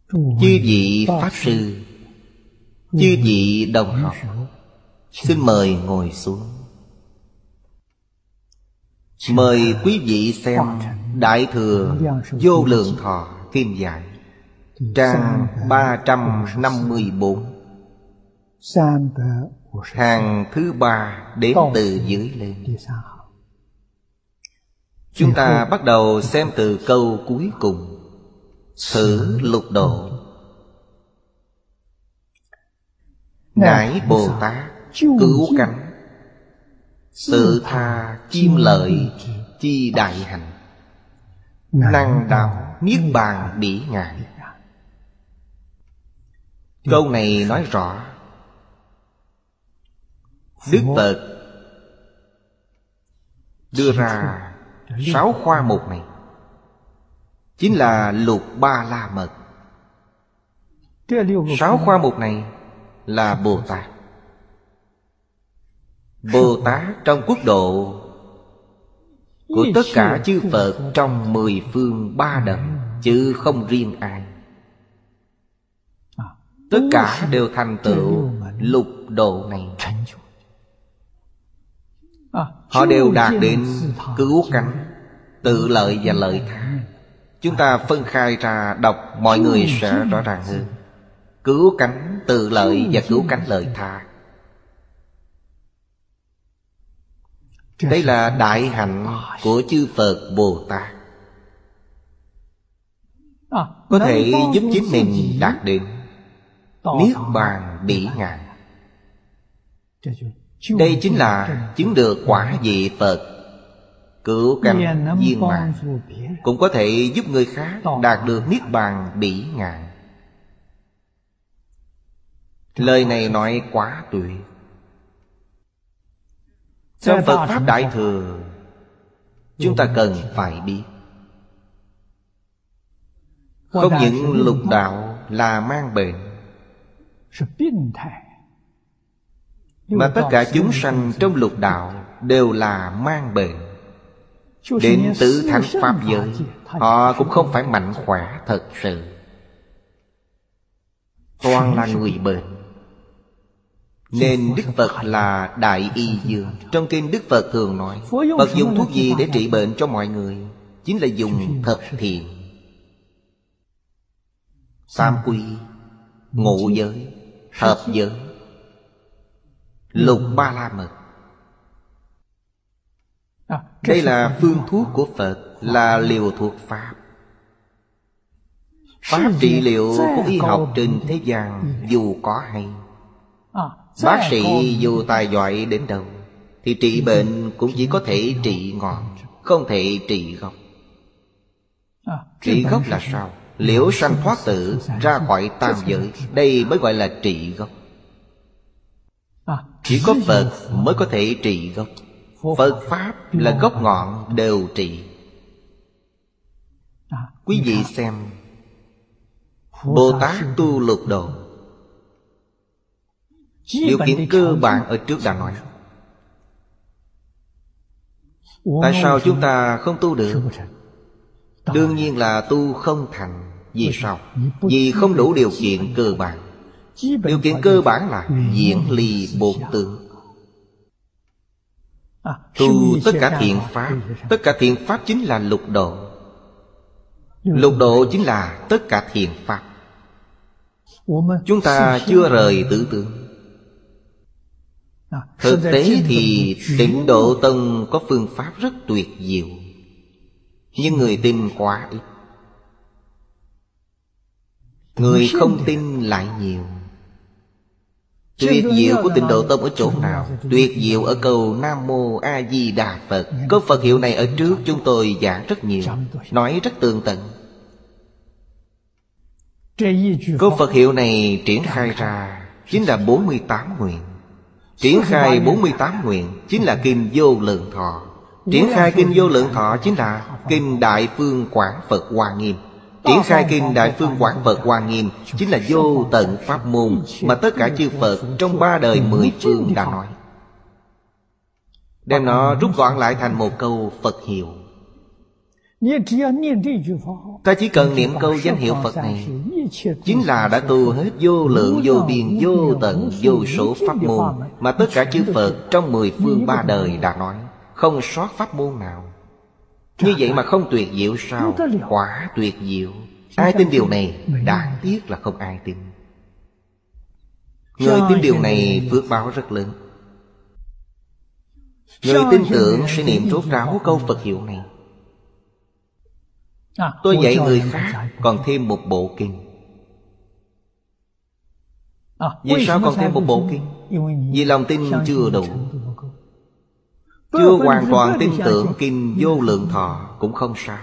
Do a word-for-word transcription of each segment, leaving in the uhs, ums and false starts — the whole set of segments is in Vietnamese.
Chư vị Pháp Sư, chư vị đồng học, xin mời ngồi xuống. Mời quý vị xem Đại Thừa Vô Lượng Thọ Kim Giải, trang ba trăm năm mươi bốn, hàng thứ ba đếm từ dưới lên. Chúng ta bắt đầu xem từ câu cuối cùng. Thử lục độ. Ngài Bồ Tát cứu cánh, tự tha chiêm lợi chi đại hạnh, năng đạo niết bàn bỉ ngạn. Câu này nói rõ Đức Phật đưa ra sáu khoa mục này, chính là lục ba la mật. Sáu khoa mục này là Bồ Tát. Bồ Tát trong quốc độ của tất cả chư Phật trong mười phương ba đấng, chứ không riêng ai. Tất cả đều thành tựu lục độ này. Họ đều đạt đến cứu cánh, tự lợi và lợi tha. Chúng ta phân khai ra đọc, mọi người sẽ rõ ràng hơn. Cứu cánh tự lợi và cứu cánh lợi tha, đây là đại hạnh của chư Phật Bồ Tát, có thể giúp chính mình đạt đến niết bàn bỉ ngạn. Đây chính là chứng được quả vị Phật, cứu cánh viên mãn, cũng có thể giúp người khác đạt được niết bàn bỉ ngạn. Lời này nói quá tuyệt. Trong Phật Pháp Đại Thừa, chúng ta cần phải biết, không những lục đạo là mang bệnh, mà tất cả chúng sanh trong lục đạo đều là mang bệnh. Đến tứ thánh Pháp giới, họ cũng không phải mạnh khỏe thật sự, toàn là người bệnh. Nên Đức Phật là Đại Y Dương. Trong kinh Đức Phật thường nói, Phật dùng thuốc gì để trị bệnh cho mọi người? Chính là dùng thập thiện: tam quy, ngũ giới, thập giới, lục ba la mật. Đây là phương thuốc của Phật, là liều thuốc Pháp. Pháp trị liệu của y học trên thế gian dù có hay, bác sĩ dù tài giỏi đến đâu, thì trị bệnh cũng chỉ có thể trị ngọn, không thể trị gốc. Trị gốc là sao? Liễu sanh thoát tử, ra khỏi tam giới, đây mới gọi là trị gốc. Chỉ có Phật mới có thể trị gốc. Phật Pháp là gốc ngọn đều trị. Quý vị xem, Bồ Tát tu lục độ, điều kiện cơ bản ở trước đã nói. Tại sao chúng ta không tu được? Đương nhiên là tu không thành. Vì sao? Vì không đủ điều kiện cơ bản. Điều kiện cơ bản là diễn ly bốn tướng. Tu tất cả thiện pháp. Tất cả thiện pháp chính là lục độ. Lục độ chính là tất cả thiện pháp. Chúng ta chưa rời tứ tướng. Thực tế thì Tịnh Độ Tông có phương pháp rất tuyệt diệu, nhưng người tin quá ít, người không tin lại nhiều. Tuyệt diệu của Tịnh Độ Tông ở chỗ nào? Tuyệt diệu ở câu Nam Mô A Di Đà Phật. Câu Phật hiệu này ở trước chúng tôi giảng rất nhiều, nói rất tường tận. Câu Phật hiệu này triển khai ra chính là bốn mươi tám nguyện. Triển khai bốn mươi tám nguyện chính là Kinh Vô Lượng Thọ. Triển khai Kinh Vô Lượng Thọ chính là Kinh Đại Phương Quảng Phật Hoa Nghiêm. Triển khai Kinh Đại Phương Quảng Phật Hoa Nghiêm chính là vô tận pháp môn mà tất cả chư Phật trong ba đời mười phương đã nói. Đem nó rút gọn lại thành một câu Phật hiệu. Ta chỉ cần niệm câu danh hiệu Phật này, chính là đã tu hết vô lượng vô biên vô tận vô số pháp môn mà tất cả chư Phật trong mười phương ba đời đã nói, không sót pháp môn nào. Như vậy mà không tuyệt diệu sao? Quả tuyệt diệu. Ai tin điều này? Đáng tiếc là không ai tin. Người tin điều này phước báo rất lớn. Người tin tưởng sẽ niệm rốt ráo câu Phật hiệu này. Tôi dạy người khác còn thêm một bộ kinh. Vì sao còn thêm một bộ kinh? Vì lòng tin chưa đủ. Chưa hoàn toàn tin tưởng kinh Vô Lượng Thọ cũng không sao.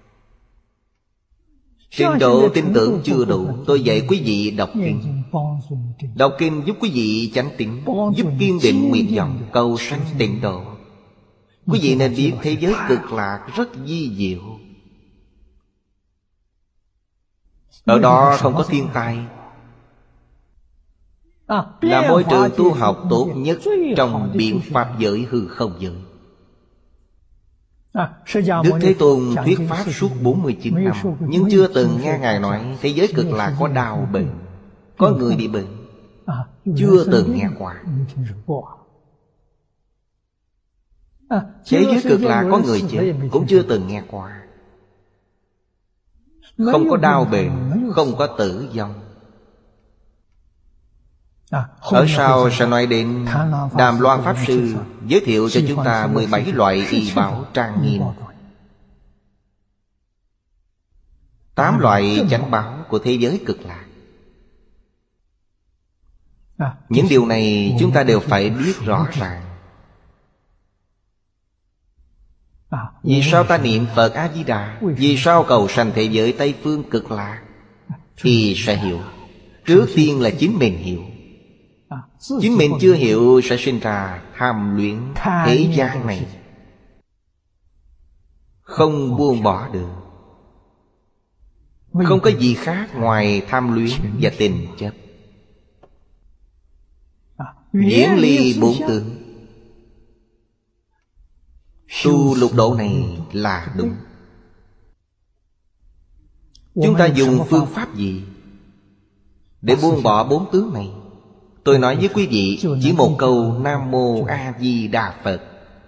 Trình độ tin tưởng chưa đủ, tôi dạy quý vị đọc kinh. Đọc kinh giúp quý vị chánh tín, giúp kiên định nguyện vọng cầu sanh tịnh độ. Quý vị nên biết thế giới cực lạc rất vi diệu. Ở đó không có thiên tai, là môi trường tu học tốt nhất trong biện pháp giới hư không giới. Đức Thế Tôn thuyết pháp suốt bốn mươi chín năm, nhưng chưa từng nghe Ngài nói thế giới cực lạc có đau bệnh, có người bị bệnh. Chưa từng nghe qua. Thế giới cực lạc có người chết cũng chưa từng nghe qua. Không có đau bệnh, không có tử vong. Ở sau sẽ nói đến Đàm Loan Pháp Sư giới thiệu cho chúng ta mười bảy loại y bảo trang nghiêm, tám loại chánh báo của thế giới cực lạc. Những điều này chúng ta đều phải biết rõ ràng. Vì sao ta niệm Phật A-di-đà? Vì sao cầu sanh thế giới Tây Phương cực lạc? Thì sẽ hiểu. Trước tiên là chính mình hiểu. Chính mình chưa hiểu sẽ sinh ra tham luyện thế gian này, không buông bỏ được. Không có gì khác ngoài tham luyện và tình chấp. Viễn ly bốn tướng. Tu lục độ này là đúng. Chúng ta dùng phương pháp gì để buông bỏ bốn tướng này? Tôi nói với quý vị chỉ một câu Nam Mô A Di Đà Phật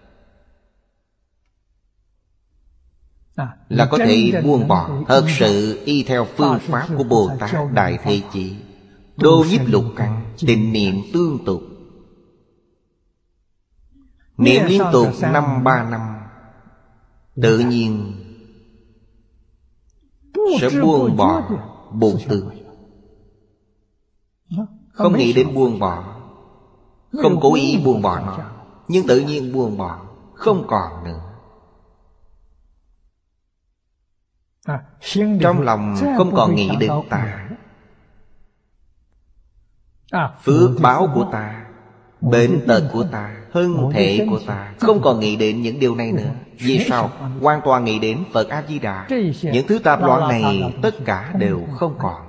là có thể buông bỏ. Thật sự y theo phương pháp của Bồ Tát Đại Thế Chí, Đô Nhiếp Lục Căn, tịnh niệm tương tục. Niệm liên tục năm ba năm, tự nhiên sẽ buông bỏ bốn tướng. Không nghĩ đến buông bỏ, không cố ý buông bỏ nó, nhưng tự nhiên buông bỏ, không còn nữa. Trong lòng không còn nghĩ đến ta, phước báo của ta, bệnh tật của ta, thân thể của ta, không còn nghĩ đến những điều này nữa. Vì sao? Hoàn toàn nghĩ đến Phật A-di-đà. Những thứ tạp loạn này tất cả đều không còn.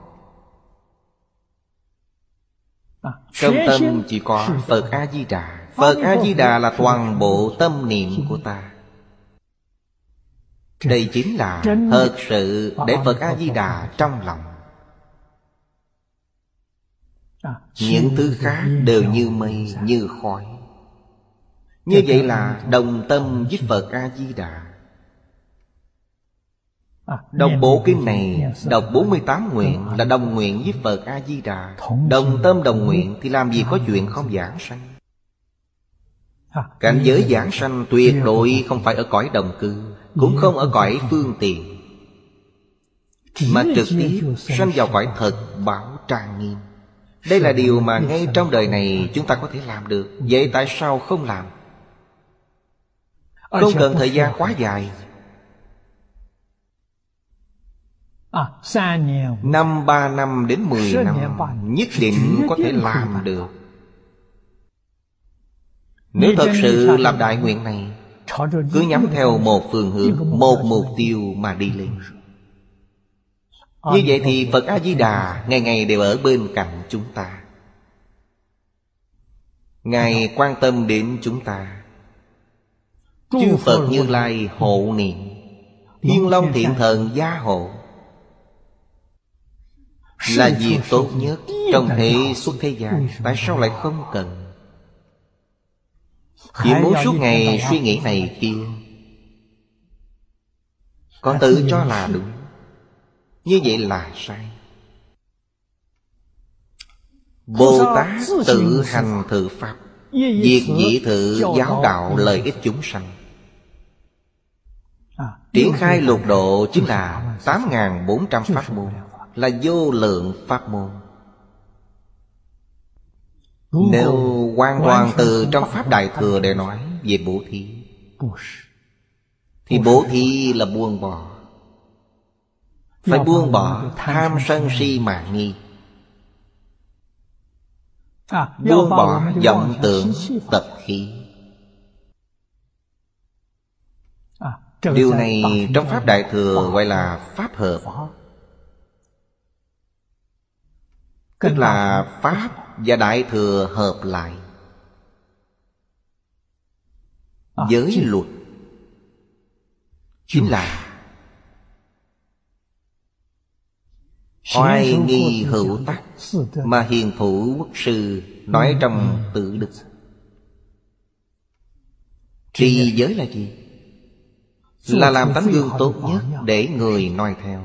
Trong tâm chỉ có Phật A-di-đà. Phật A-di-đà là toàn bộ tâm niệm của ta. Đây chính là thật sự để Phật A-di-đà trong lòng. Những thứ khác đều như mây, như khói. Như vậy là đồng tâm với Phật A-di-đà. Đọc bộ kinh này, đọc bốn mươi tám nguyện là đồng nguyện với Phật A-di-đà. Đồng tâm đồng nguyện thì làm gì có chuyện không giảng sanh. Cảnh giới giảng sanh tuyệt đối không phải ở cõi đồng cư, cũng không ở cõi phương tiện, mà trực tiếp sanh vào cõi thật bảo trang nghiêm. Đây là điều mà ngay trong đời này chúng ta có thể làm được. Vậy tại sao không làm? Không cần thời gian quá dài. Năm ba năm đến mười năm nhất định có thể làm được. Nếu thật sự làm đại nguyện này, cứ nhắm theo một phương hướng, một mục tiêu mà đi lên. Như vậy thì Phật A-di-đà ngày ngày đều ở bên cạnh chúng ta. Ngài quan tâm đến chúng ta. Chư Phật Như Lai hộ niệm, Thiên Long Thiện Thần gia hộ là việc tốt nhất trong thế xuất thế gian. Tại sao lại không cần? Chỉ muốn suốt ngày suy nghĩ này kia, còn tự cho là đúng, như vậy là sai. Bồ Tát tự hành thử pháp, việc dĩ thử giáo đạo lợi ích chúng sanh. Triển khai lục độ chính là tám nghìn bốn trăm pháp môn, là vô lượng pháp môn. Nếu hoàn toàn từ trong Pháp Đại Thừa để nói về bố thí, thì bố thí là buông bỏ. Phải buông bỏ tham sân si mạn nghi, buông bỏ vọng tưởng tập khí. Điều này trong Pháp Đại Thừa gọi là Pháp hợp, tức là Pháp và Đại Thừa hợp lại. Giới luật chính là oai nghi hữu tắc mà Hiền Thủ Quốc Sư nói trong Tự Đức. Trì giới là gì? Là làm tấm gương tốt nhất để người noi theo.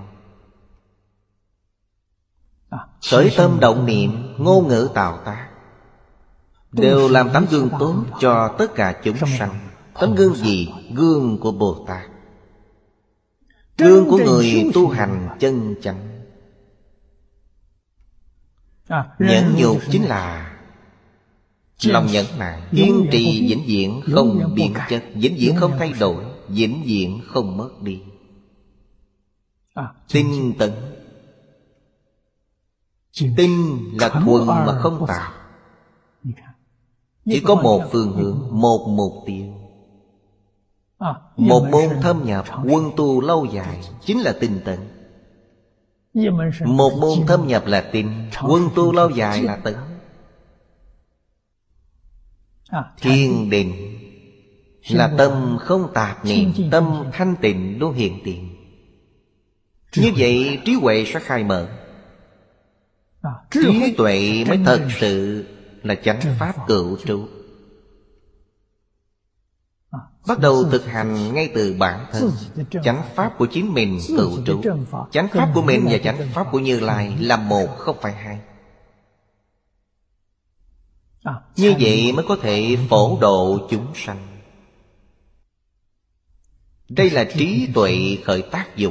Khởi tâm động niệm, ngôn ngữ tạo tác đều làm tấm gương tốt cho tất cả chúng sanh. Tấm gương gì? Gương của Bồ Tát, gương của người tu hành chân chánh. Nhẫn nhục chính là lòng nhẫn nại, kiên trì vĩnh viễn không biến chất, vĩnh viễn không thay đổi, vĩnh viễn không mất đi. Tinh tấn, tinh là thuần mà không tạo, chỉ có một phương hướng, một mục tiêu. Một môn thâm nhập, quân tu lâu dài chính là tinh tấn. Một môn thâm nhập là tinh, quân tu lâu dài là tấn. Thiền định là tâm không tạp niệm, tâm thanh tịnh luôn hiện tiền. Như vậy trí huệ sẽ khai mở. Trí tuệ mới thật sự là chánh pháp cựu trụ. Bắt đầu thực hành ngay từ bản thân. Chánh pháp của chính mình cựu trụ. Chánh pháp của mình và chánh pháp của Như Lai là một, không phải hai. Như vậy mới có thể phổ độ chúng sanh. Đây là trí tuệ khởi tác dụng.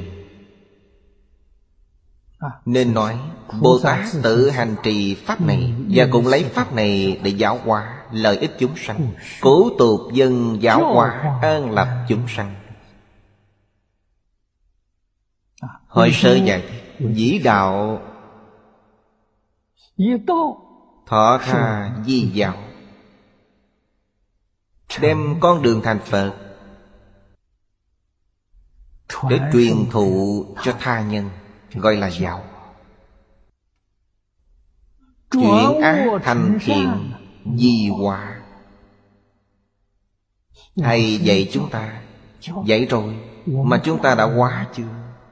Nên nói Bồ Tát tự hành trì pháp này, và cũng lấy pháp này để giáo hóa lợi ích chúng sanh, cố tục dân giáo hóa an lập chúng sanh. Hội sơ giải thích: dĩ đạo thọ tha di giáo, đem con đường thành Phật để truyền thụ cho tha nhân, gọi là giáo. Chuyển ác thành thiện, di hóa. Thầy dạy chúng ta, dạy rồi mà chúng ta đã hóa chưa?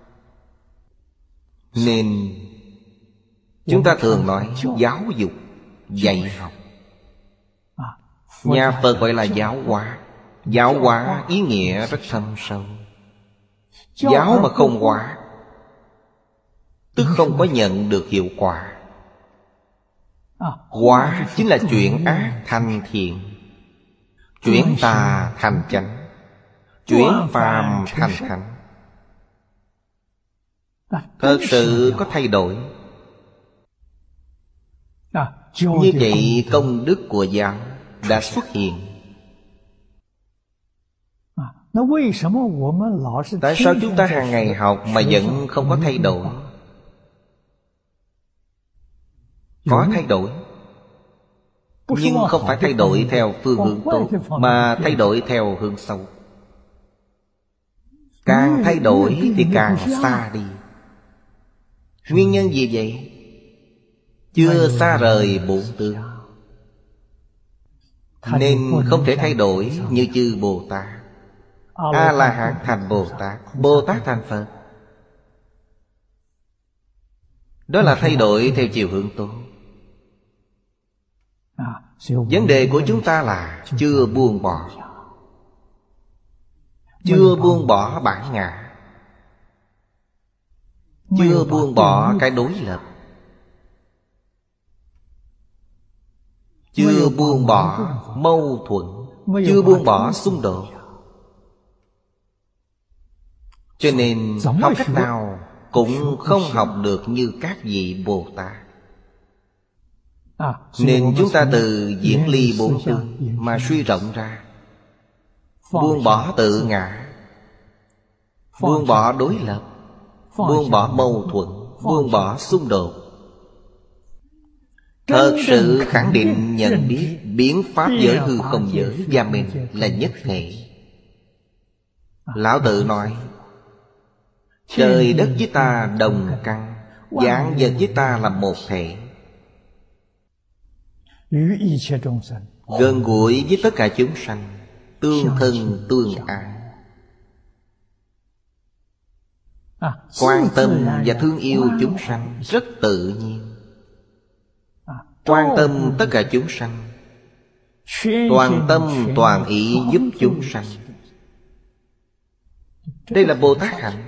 Nên chúng ta thường nói giáo dục, dạy học. Nhà Phật gọi là giáo hóa. Giáo hóa ý nghĩa rất thâm sâu. Giáo mà không hóa, tức không có nhận được hiệu quả. Hóa chính là chuyển ác thành thiện, chuyển tà thành chánh, chuyển phàm thành thánh. Thật sự có thay đổi. Như vậy công đức của giáo đã xuất hiện. Tại sao chúng ta hàng ngày học mà vẫn không có thay đổi? Có thay đổi, nhưng không phải thay đổi theo phương hướng tốt, mà thay đổi theo hướng xấu. Càng thay đổi thì càng xa đi. Nguyên nhân gì vậy? Chưa xa rời bổn tướng, nên không thể thay đổi như chư Bồ Tát. A-la-hán thành Bồ Tát, Bồ Tát thành Phật. Đó là thay đổi theo chiều hướng tốt. Vấn đề của chúng ta là chưa buông bỏ, chưa buông bỏ bản ngã, chưa buông bỏ cái đối lập, chưa buông bỏ mâu thuẫn, chưa buông bỏ xung đột. Cho nên học cách nào cũng không học được như các vị Bồ Tát. Nên chúng ta từ diễn ly bốn tướng mà suy rộng ra, buông bỏ tự ngã, buông bỏ đối lập, buông bỏ mâu thuẫn, buông bỏ xung đột. Thật sự khẳng định nhận biết biến pháp giới hư không giới và mình là nhất thể. Lão Tự nói trời đất với ta đồng căn, vạn vật với ta là một thể, gần gũi với tất cả chúng sanh, tương thân tương ái, quan tâm và thương yêu chúng sanh rất tự nhiên. Quan tâm tất cả chúng sanh, toàn tâm toàn ý giúp chúng sanh. Đây là Bồ Tát hạnh.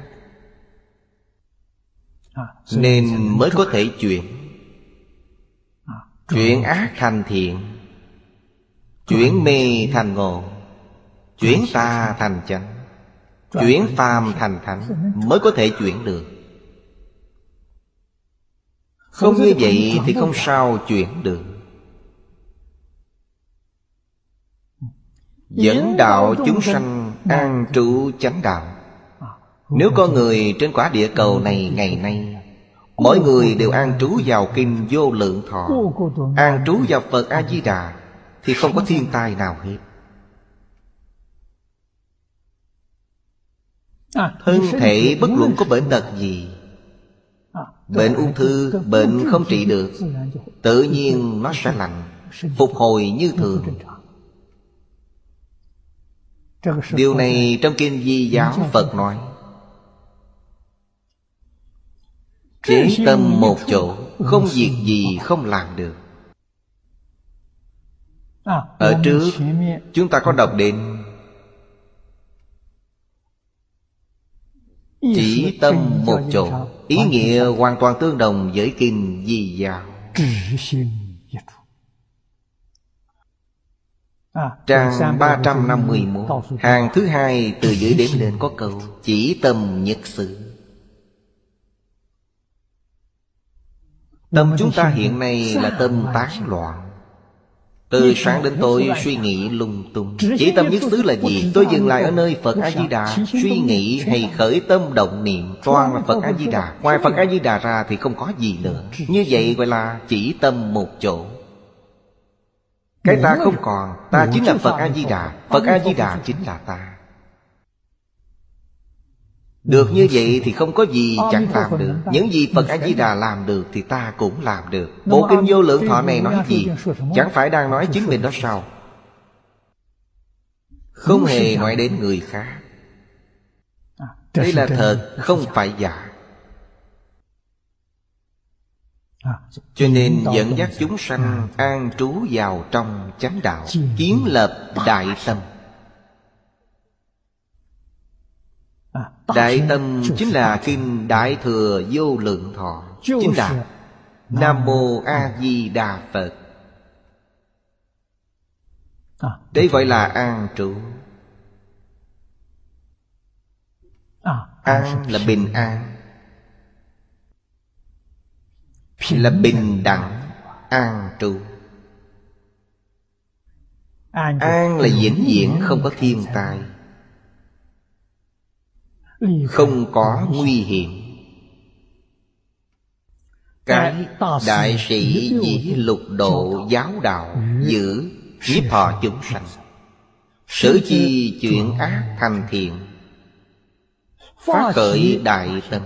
Nên mới có thể chuyển Chuyển ác thành thiện, chuyển mê thành ngộ, chuyển tà thành chánh, chuyển phàm thành thánh, mới có thể chuyển được. Không như vậy thì không sao chuyển được. Dẫn đạo chúng sanh an trú chánh đạo. Nếu có người trên quả địa cầu này ngày nay, mỗi người đều an trú vào kinh Vô Lượng Thọ, an trú vào Phật A-di-đà, thì không có thiên tai nào hết. Thân thể bất luận có bệnh tật gì, bệnh ung thư, bệnh không trị được, tự nhiên nó sẽ lành, phục hồi như thường. Điều này trong kinh Di Giáo Phật nói, chế tâm một chỗ, không việc gì không làm được. Ở trước chúng ta có đọc đến chỉ tâm một chỗ, ý nghĩa hoàn toàn tương đồng với kinh Di Giáo. Trang ba trăm năm mươi mốt, hàng thứ hai từ dưới đếm lên có câu chỉ tâm nhất xứ. Tâm chúng ta hiện nay là tâm tán loạn, từ sáng đến tối suy nghĩ lung tung. Chỉ tâm nhất xứ là gì? Tôi dừng lại ở nơi Phật A-di-đà, suy nghĩ hay khởi tâm động niệm toàn là Phật A-di-đà. Ngoài Phật A-di-đà ra thì không có gì nữa. Như vậy gọi là chỉ tâm một chỗ. Cái ta không còn, ta chính là Phật A-di-đà, Phật A-di-đà chính là ta. Được như vậy thì không có gì chẳng làm được. Những gì Phật A-di-đà làm được thì ta cũng làm được. Bộ kinh Vô Lượng Thọ này nói gì? Chẳng phải đang nói chính mình đó sao? Không hề nói đến người khác. Đây là thật, không phải giả. Cho nên dẫn dắt chúng sanh an trú vào trong chánh đạo, kiến lập đại tâm. Đại tâm chính là kinh Đại Thừa Vô Lượng Thọ, chính là Nam Mô A Di Đà Phật. Đây gọi là an trú. An là bình an, là bình đẳng an trú. An là vĩnh viễn không có thiên tai, không có nguy hiểm. Cái đại sĩ dĩ lục độ giáo đạo, giữ nhiếp thọ chúng sanh, sử chi chuyển ác thành thiện, phát khởi đại tâm.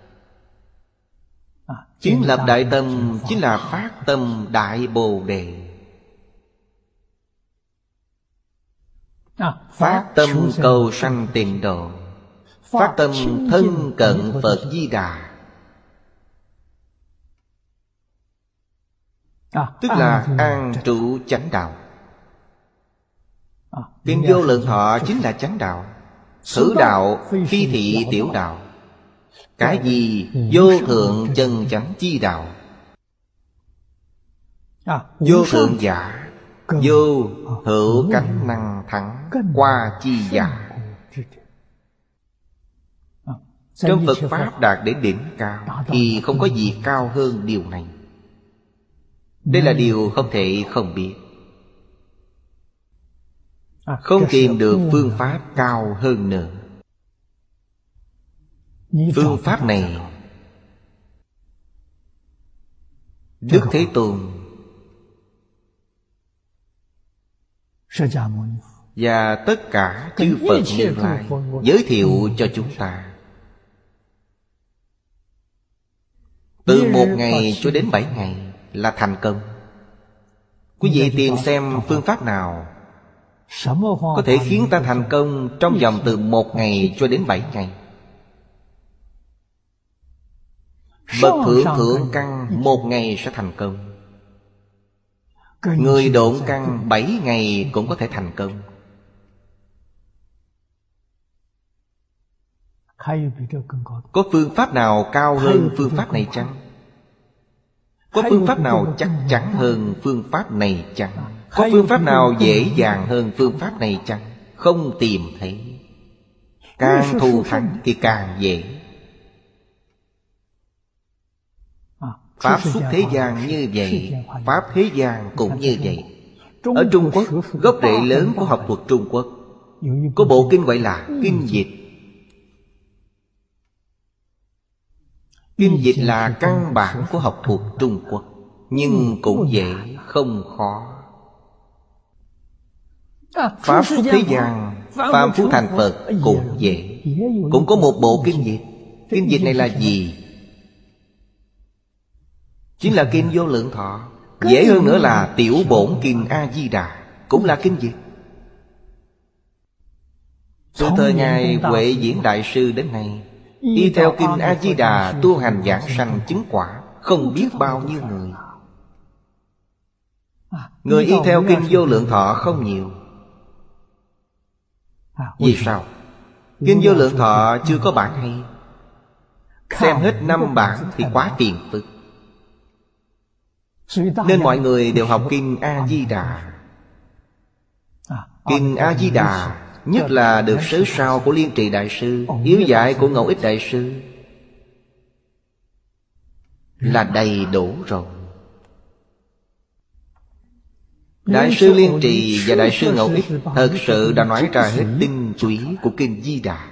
Kiến lập đại tâm chính là phát tâm đại bồ đề. Phát tâm cầu sanh tịnh độ, phát tâm thân cận Phật Di Đà, tức là an trụ chánh đạo. Kinh Vô Lượng Thọ chính là chánh đạo. Thử đạo phi thị tiểu đạo, cái gì vô thượng chân chánh chi đạo. Vô thượng giả, vô hữu cánh năng thắng qua chi giả. Trong Phật Pháp đạt đến đỉnh cao thì không có gì cao hơn điều này. Đây là điều không thể không biết. Không tìm được phương pháp cao hơn nữa. Phương pháp này Đức Thế Tôn và tất cả chư Phật Như Lai giới thiệu cho chúng ta. Từ một ngày cho đến bảy ngày là thành công. Quý vị tìm xem phương pháp nào có thể khiến ta thành công trong vòng từ một ngày cho đến bảy ngày. Bậc thượng thượng căn một ngày sẽ thành công. Người độn căn bảy ngày cũng có thể thành công. Có phương pháp nào cao hơn phương pháp này chăng? Có phương pháp nào chắc chắn hơn phương pháp này chăng? Có phương pháp nào dễ dàng hơn phương pháp này chăng? Không tìm thấy. Càng thù thắng thì càng dễ. Pháp xuất thế gian như vậy, Pháp thế gian cũng như vậy. Ở Trung Quốc, gốc rễ lớn của học thuật Trung Quốc có bộ kinh gọi là Kinh Dịch. Kinh Dịch là căn bản của học thuật Trung Quốc, nhưng cũng dễ, không khó. Pháp xuất thế gian, phàm phu thành Phật cũng dễ. Cũng có một bộ Kinh Dịch. Kinh Dịch này là gì? Chính là Kinh Vô Lượng Thọ. Dễ hơn nữa là Tiểu Bổn Kinh A-di-đà, cũng là Kinh Dịch. Từ thời Ngài Huệ Diễn Đại Sư đến nay, y theo Kinh A-di-đà tu hành giảng sanh chứng quả không biết bao nhiêu người. Người y theo Kinh Vô Lượng Thọ không nhiều. Vì sao? Kinh Vô Lượng Thọ chưa có bản hay. Xem hết năm bản thì quá phiền phức. Nên mọi người đều học Kinh A-di-đà. Kinh A-di-đà nhất là được sớ sao của Liên Trì Đại Sư, yếu giải của Ngẫu Ích Đại Sư là đầy đủ rồi. Đại sư Liên Trì và Đại sư Ngẫu Ích thật sự đã nói ra hết tinh túy của Kinh Di Đà.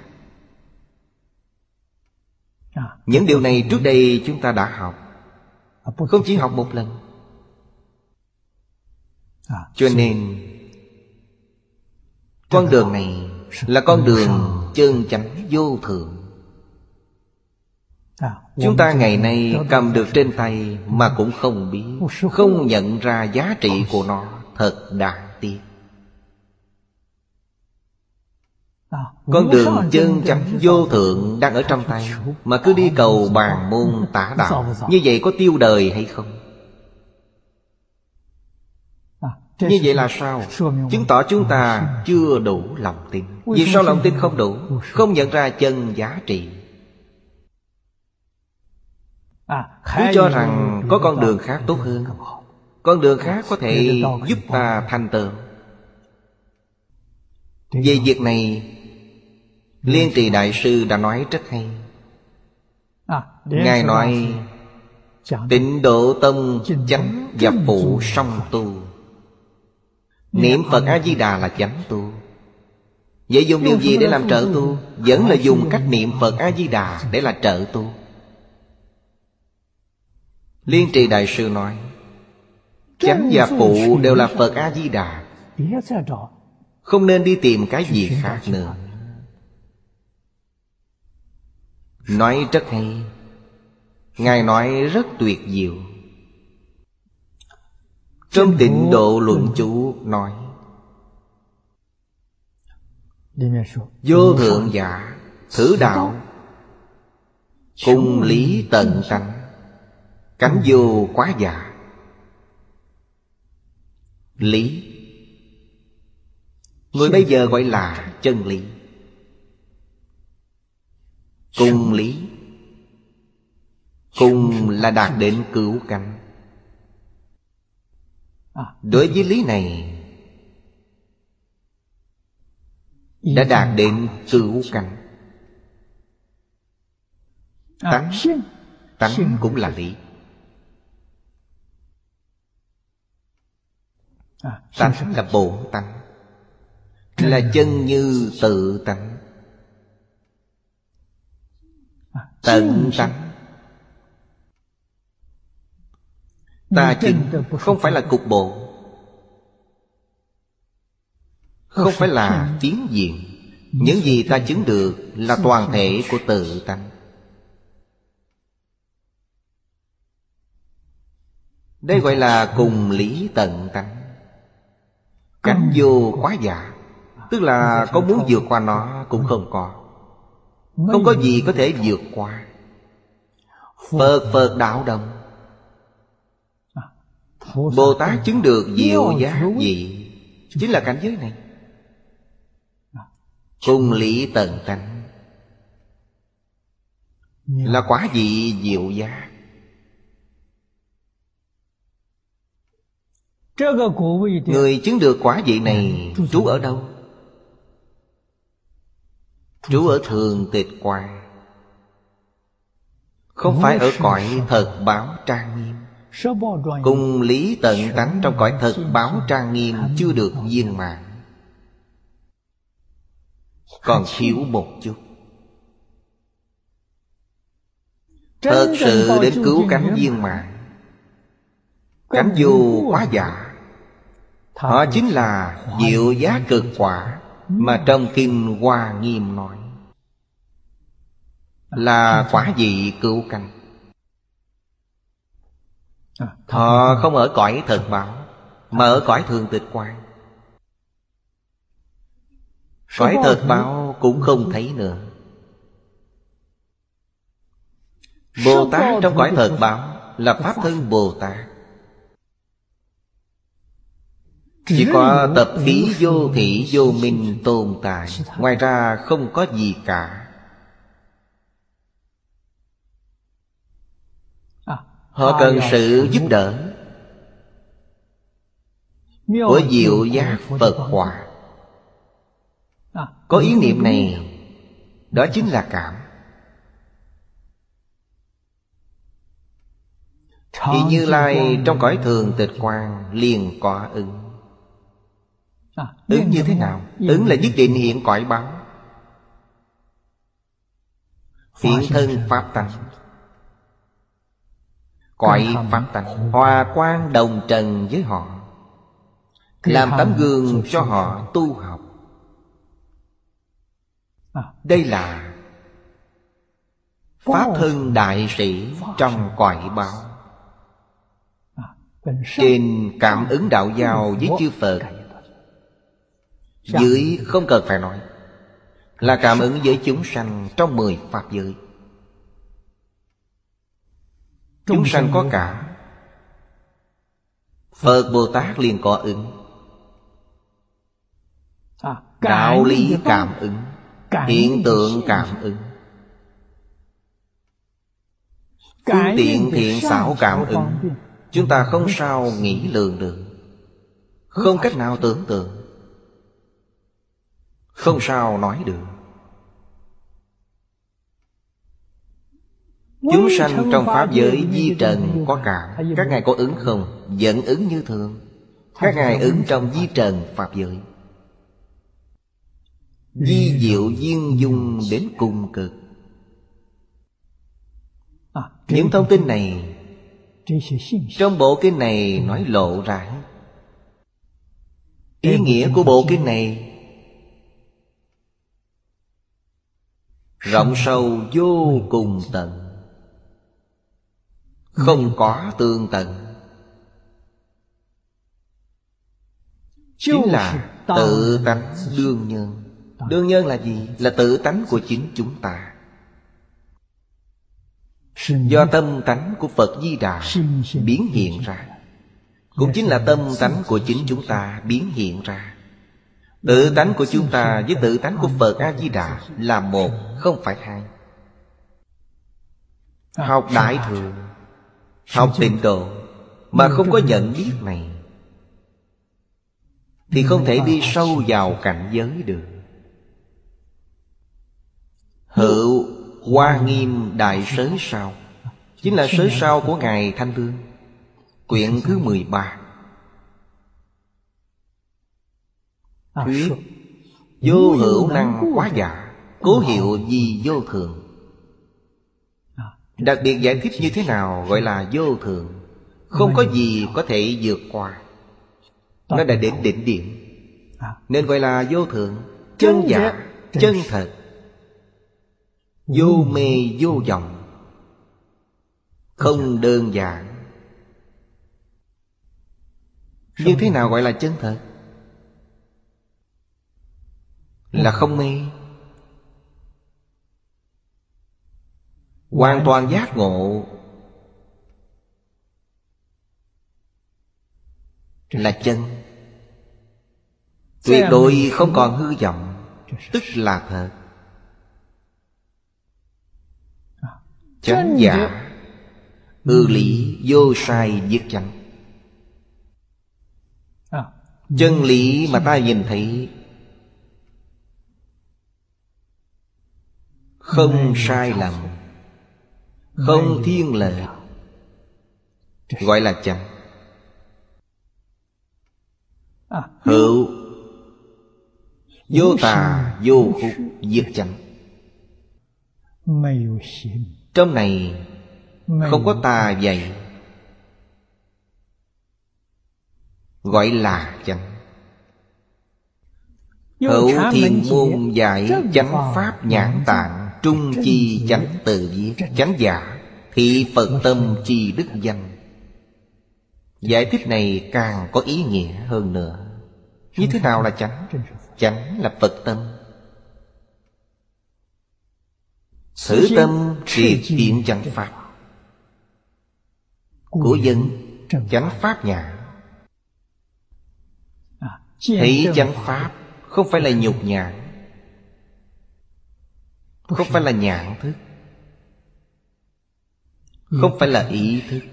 Những điều này trước đây chúng ta đã học, không chỉ học một lần. Cho nên con đường này là con đường chân chánh vô thượng. Chúng ta ngày nay cầm được trên tay mà cũng không biết, không nhận ra giá trị của nó, thật đáng tiếc. Con đường chân chánh vô thượng đang ở trong tay, mà cứ đi cầu bàn môn tả đạo, như vậy có tiêu đời hay không? Như vậy là sao? Chứng tỏ chúng ta chưa đủ lòng tin. Vì sao lòng tin không đủ? Không nhận ra chân giá trị. Cứ cho rằng có con đường khác tốt hơn, con đường khác có thể giúp ta thành tựu. Về việc này, Liên Trì Đại Sư đã nói rất hay. Ngài nói tịnh độ tâm chánh và phụ song tu. Niệm Phật A-di-đà là chánh tu. Vậy dùng điều gì để làm trợ tu? Vẫn là dùng cách niệm Phật A-di-đà để là trợ tu. Liên Trì Đại Sư nói chánh và phụ đều là Phật A-di-đà, không nên đi tìm cái gì khác nữa. Nói rất hay. Ngài nói rất tuyệt diệu. Trong Tịnh Độ Luận Chú nói Vô thượng giả thử đạo, cùng lý tận tánh, cánh vô quá giả. Lý, người bây giờ gọi là chân lý. Cùng lý, cùng là đạt đến cửu cảnh. Đối với lý này đã đạt đến cửu cảnh. Tánh, tánh cũng là lý. Tánh là bổn tánh, là chân như tự tánh. Tận tánh, ta chứng không phải là cục bộ, không phải là phiến diện. Những gì ta chứng được là toàn thể của tự tánh. Đây gọi là cùng lý tận tánh, cánh vô quá giả. Tức là có muốn vượt qua nó cũng không có, không có gì có thể vượt qua. Phật Phật đạo đồng, Bồ Tát chứng được diệu giác vị, chính là cảnh giới này. Cùng lý tận tánh là quả vị diệu giác. Người chứng được quả vị này trú ở đâu? Trú ở thường tịch quan, không phải ở cõi thật báo trang nghiêm. Cùng lý tận tánh trong cõi thật báo trang nghiêm chưa được viên mãn, còn thiếu một chút. Thật sự đến cứu cánh viên mãn, cánh vô quá giả, họ chính là diệu giác cực quả mà trong kinh Hoa Nghiêm nói là quả vị cứu cánh. Họ không ở cõi thật báo, mà ở cõi thường tịch quan. Cõi thật báo cũng không thấy nữa. Bồ Tát trong cõi thật báo là Pháp thân Bồ Tát, chỉ có tập khí vô thị vô minh tồn tại, ngoài ra không có gì cả. Họ cần sự giúp đỡ của diệu giác Phật quả. Có ý niệm này, đó chính là cảm. Thì Như Lai trong cõi thường tịch quan liền có ứng. Ứng như thế nào? Ứng là nhất định hiện cõi báo, hiện thân pháp tánh, cõi pháp tánh, hòa quang đồng trần với họ, làm tấm gương cho họ tu học. Đây là Pháp thân đại sĩ trong cõi báo. Trên cảm ứng đạo giao với chư Phật, dưới không cần phải nói, là cảm ứng với chúng sanh trong mười pháp giới. Chúng sanh có cảm, Phật Bồ Tát liền có ứng. Đạo lý cảm ứng, hiện tượng cảm ứng, phương tiện thiện xảo cảm ứng, chúng ta không sao nghĩ lường được, không cách nào tưởng tượng, không sao nói được. Chúng sanh trong pháp giới di trần có cảm, các ngài có ứng không? Vẫn ứng như thường. Các ngài ứng trong di trần pháp giới, di diệu duyên dung đến cùng cực. Những thông tin này trong bộ kinh này nói lộ ra. Ý nghĩa của bộ kinh này rộng sâu vô cùng tận, không có tương tận. Chính là tự tánh đương nhân, Đương nhân là gì? Là tự tánh của chính chúng ta, do tâm tánh của Phật Di Đà biến hiện ra. Cũng chính là tâm tánh của chính chúng ta biến hiện ra. Tự tánh của chúng ta với tự tánh của Phật A-di-đà là một, không phải hai. Học Đại Thừa, học Tịnh Độ mà không có nhận biết này thì không thể đi sâu vào cảnh giới được. Hữu Hoa Nghiêm Đại Sớ Sao chính là sớ sao của Ngài Thanh Vương, quyển thứ mười ba. Thuyết vô hữu năng quá giả, cố hiệu vì vô thường. Đặc biệt giải thích như thế nào gọi là vô thường? Không có gì có thể vượt qua, nó đã đến đỉnh điểm, nên gọi là vô thường. Chân giả, chân thật, vô mê vô vọng, không đơn giản. Như thế nào gọi là chân thật? Là không mê, hoàn toàn giác ngộ là chân. Tuyệt đối không còn hư vọng, tức là thật. Chánh giả, ư lý vô sai diệt chánh. Chân lý mà ta nhìn thấy không sai lầm, không thiên lệch, gọi là chánh. Hữu vô tà vô khúc diệt chánh. Trong này không có tà dày, gọi là chánh. Hữu Thiên Môn giải chánh pháp nhãn tạng, trung chi chánh tự viết. Chánh giả thị Phật tâm chi đức danh. Giải thích này càng có ý nghĩa hơn nữa. Như thế nào là chánh? Chánh là Phật tâm. Thử tâm triệt hiện chánh pháp của dân, chánh pháp nhãn. Thấy chánh pháp không phải là nhục nhãn, không phải là nhãn thức, không phải là ý thức,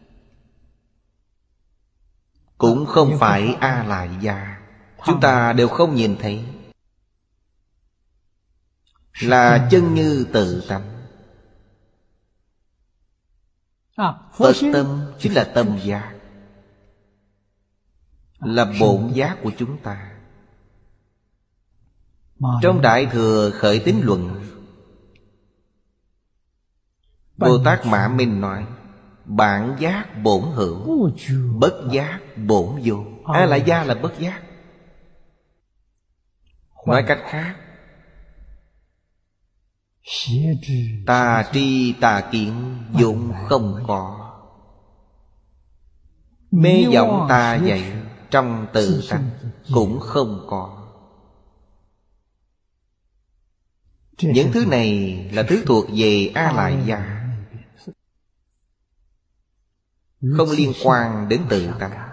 cũng không phải A Lại Gia. Chúng ta đều không nhìn thấy, là chân như tự tánh. Phật tâm chính là tâm giác, là bổn giác của chúng ta. Trong Đại Thừa Khởi Tín Luận, Bồ Tát Mã Minh nói: bản giác bổn hữu, bất giác bổn vô. A Lại Gia là bất giác. Nói cách khác, tà tri tà kiến vốn không có. Mê vọng tà dạy trong tự tánh cũng không có. Những thứ này là thứ thuộc về A Lại Gia, không liên quan đến tự tánh.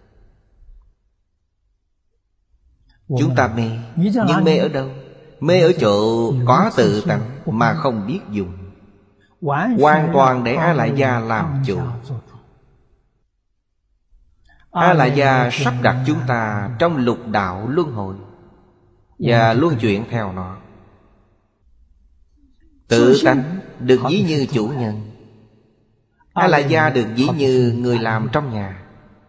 Chúng ta mê, nhưng mê ở đâu? Mê ở chỗ có tự tánh mà không biết dùng, hoàn toàn để A Lại Gia làm chủ. A Lại Gia sắp đặt chúng ta trong lục đạo luân hồi và luân chuyển theo nó. Tự tánh được ví như chủ nhân, A Lại Gia được ví như người làm trong nhà.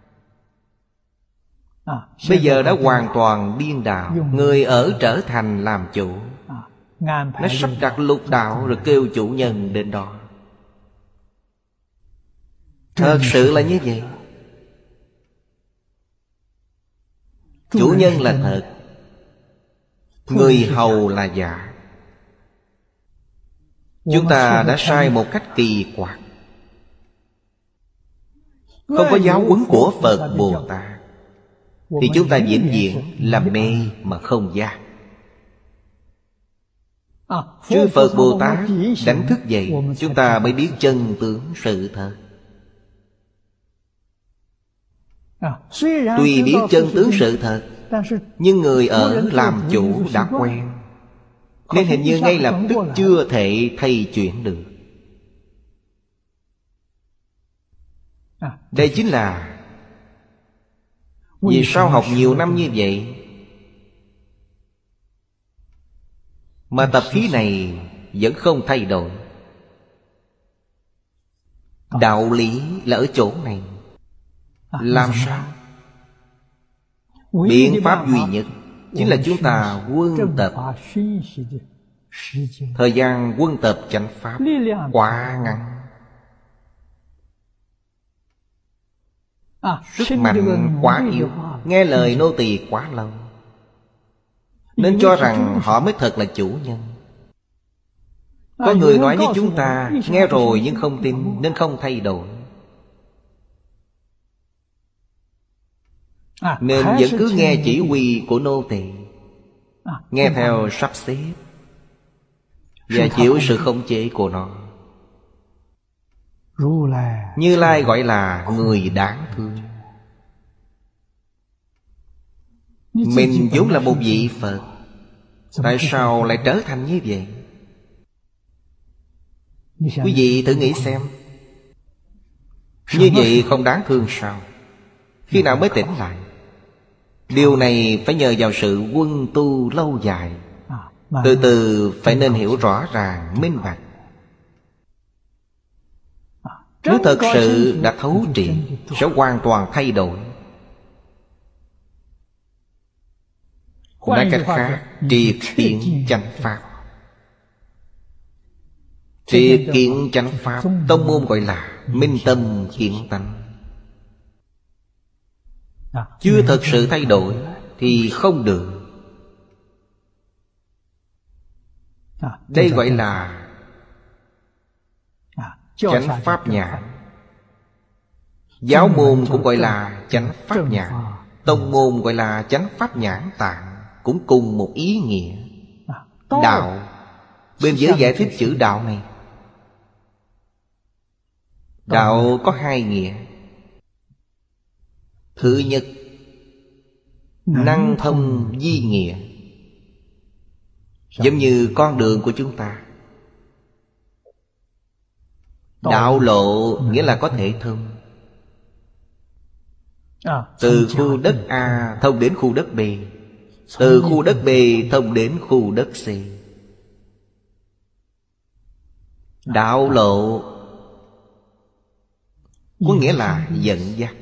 Bây giờ đã hoàn toàn điên đạo, người ở trở thành làm chủ. Nó sắp đặt lục đạo rồi kêu chủ nhân đến đó. Thật sự là như vậy. Chủ nhân là thật, người hầu là giả. Chúng ta đã sai một cách kỳ quặc. Không có giáo huấn của Phật Bồ Tát thì chúng ta vĩnh viễn là mê mà không giác. Chư Phật Bồ Tát đánh thức dậy, chúng ta mới biết chân tướng sự thật. Tuy biết chân tướng sự thật, nhưng người ở làm chủ đã quen, nên hình như ngay lập tức chưa thể thay chuyển được. Đây chính là vì sao học nhiều năm như vậy mà tập khí này vẫn không thay đổi. Đạo lý là ở chỗ này. Làm sao? Biện pháp duy nhất chính là chúng ta quân tập. Thời gian quân tập chánh pháp quá ngắn, sức mạnh quá yếu, nghe lời nô tỳ quá lâu, nên cho rằng họ mới thật là chủ nhân. Có người nói với chúng ta, nghe rồi nhưng không tin, nên không thay đổi, nên vẫn cứ nghe chỉ huy của nô tỳ, nghe theo sắp xếp và chịu sự khống chế của nó. Như Lai gọi là người đáng thương. Mình vốn là một vị Phật, tại sao lại trở thành như vậy? Quý vị thử nghĩ xem, như vậy không đáng thương sao? Khi nào mới tỉnh lại? Điều này phải nhờ vào sự quân tu lâu dài, từ từ phải nên hiểu rõ ràng, minh bạch. Nếu thật sự đã thấu triệt, sẽ hoàn toàn thay đổi. Nói cách khác, triệt kiện chánh pháp. Triệt kiện chánh pháp, tông môn gọi là minh tâm kiến tánh. Chưa thật sự thay đổi thì không được. Đây gọi là chánh pháp nhãn. Giáo môn cũng gọi là chánh pháp nhãn, tông môn gọi là chánh pháp nhãn tạng, cũng cùng một ý nghĩa. Đạo, bên dưới giải thích chữ đạo này, đạo có hai nghĩa. Thứ nhất, năng thông di nghĩa, giống như con đường của chúng ta. Đạo lộ nghĩa là có thể thông, từ khu đất A thông đến khu đất B, từ khu đất B thông đến khu đất C. Đạo lộ có nghĩa là dẫn dắt.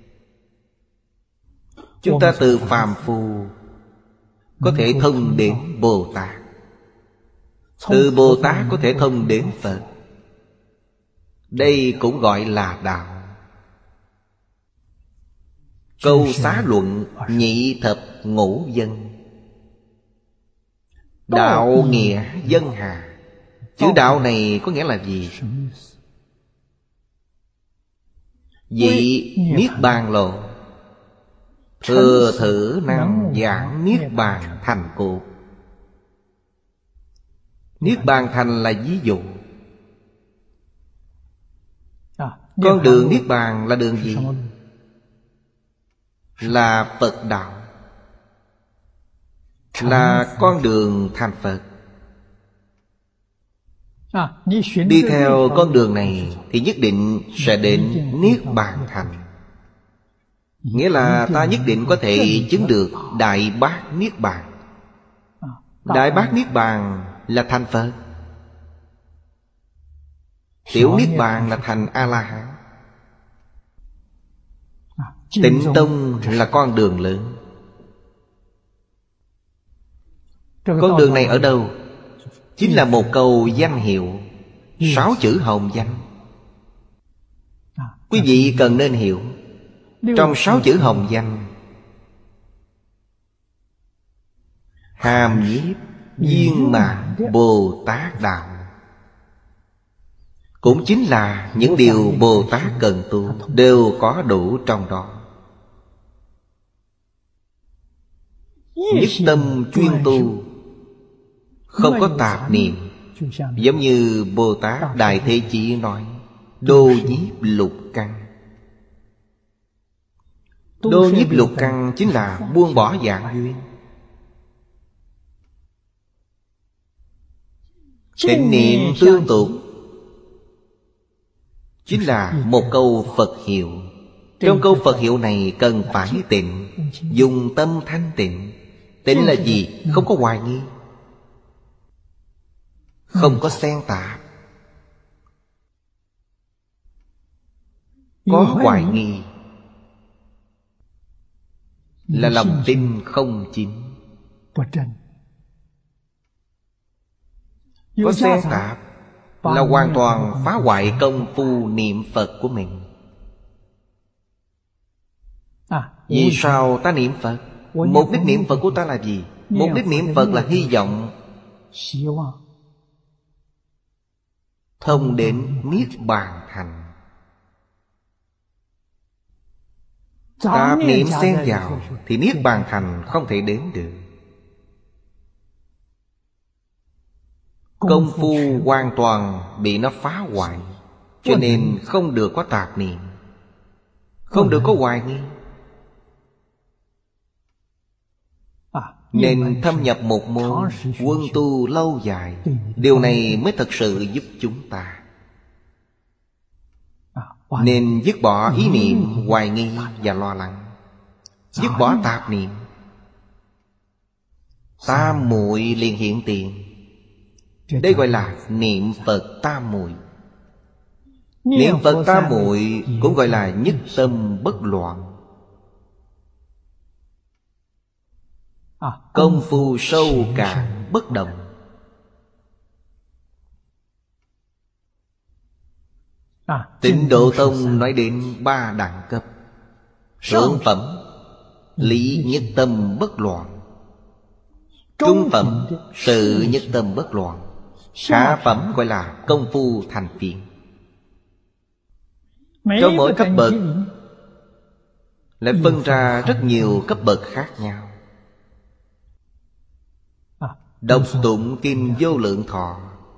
Chúng ta từ phàm phu có thể thông đến Bồ Tát, từ Bồ Tát có thể thông đến Phật. Đây cũng gọi là đạo. Câu xá luận nhị thập ngũ dân. Đạo nghĩa dân hà. Chữ đạo này có nghĩa là gì? Vị Niết Bàn lộ, thừa thử năng giảng Niết Bàn thành cột. Niết Bàn thành là ví dụ. Con đường Niết Bàn là đường gì? Là Phật đạo, là con đường thành Phật. Đi theo con đường này thì nhất định sẽ đến Niết Bàn thành. Nghĩa là ta nhất định có thể chứng được Đại Bát Niết Bàn. Đại Bát Niết Bàn là thành Phật, Tiểu Niết Bàn là thành A-la-hán. Tịnh tông là con đường lớn. Con đường này ở đâu? Chính là một câu danh hiệu, sáu chữ hồng danh. Quý vị cần nên hiểu, trong sáu chữ hồng danh, hàm nhiếp viên mãn Bồ Tát đạo, cũng chính là những điều Bồ Tát cần tu đều có đủ trong đó. Nhất tâm chuyên tu, không có tạp niệm. Giống như Bồ Tát Đại Thế Chí nói: đô nhiếp lục căn. Đô nhiếp lục căn chính là buông bỏ dạng duyên. Tịnh niệm tương tục chính là một câu Phật hiệu. Trong câu Phật hiệu này cần phải tịnh, dùng tâm thanh tịnh. Tịnh là gì? Không có hoài nghi, không có xen tạp. Có hoài nghi là lòng tin không chính. Có xen tạp là hoàn toàn phá hoại công phu niệm Phật của mình. Vì sao ta niệm Phật? Mục đích niệm Phật của ta là gì? Mục đích niệm Phật là hy vọng thông đến Niết Bàn thành. Tạp niệm xen vào thì Niết Bàn thành không thể đến được. Công phu hoàn toàn bị nó phá hoại. Cho nên không được có tạp niệm, không được có hoài nghi. Nên thâm nhập một môn, quân tu lâu dài. Điều này mới thật sự giúp chúng ta. Nên dứt bỏ ý niệm hoài nghi và lo lắng, dứt bỏ tạp niệm. Tam muội liền hiện tiền. Đây gọi là niệm Phật tam muội. Niệm Phật tam muội cũng gọi là nhất tâm bất loạn. Công phu sâu cạn bất động. Tịnh Độ Tông nói đến ba đẳng cấp. Thượng phẩm lý nhất tâm bất loạn, trung phẩm sự nhất tâm bất loạn, hạ phẩm gọi là công phu thành phiền. Trong mỗi cấp bậc lại phân ra rất nhiều cấp bậc khác nhau. Đọc tụng kinh Vô Lượng Thọ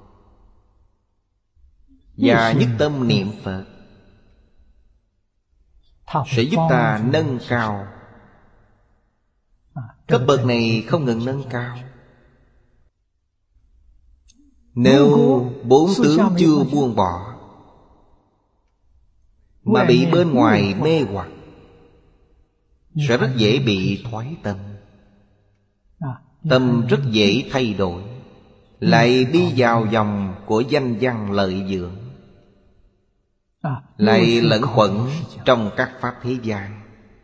và nhất tâm niệm Phật sẽ giúp ta nâng cao. Cấp bậc này không ngừng nâng cao. Nếu bốn tướng chưa buông bỏ mà bị bên ngoài mê hoặc, sẽ rất dễ bị thoái tâm. Tâm rất dễ thay đổi, lại đi vào vòng của danh văn lợi dưỡng, lại lẫn quẩn trong các pháp thế gian.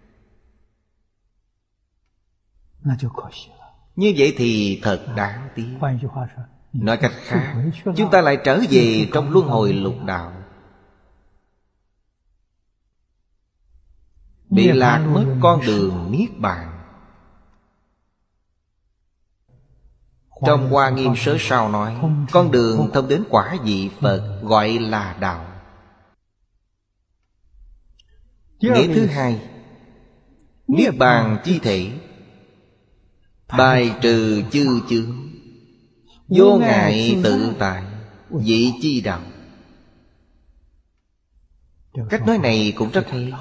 Như vậy thì thật đáng tiếc. Nói cách khác, chúng ta lại trở về trong luân hồi lục đạo, bị lạc mất con đường Niết Bàn. Trong Hoa Nghiêm Sớ Sao nói, con đường thông đến quả vị Phật gọi là đạo. Nghĩa thứ hai, Niết Bàn chi thể, bài trừ chư chướng, vô ngại tự tại, vị chi đạo. Cách nói này cũng rất hay.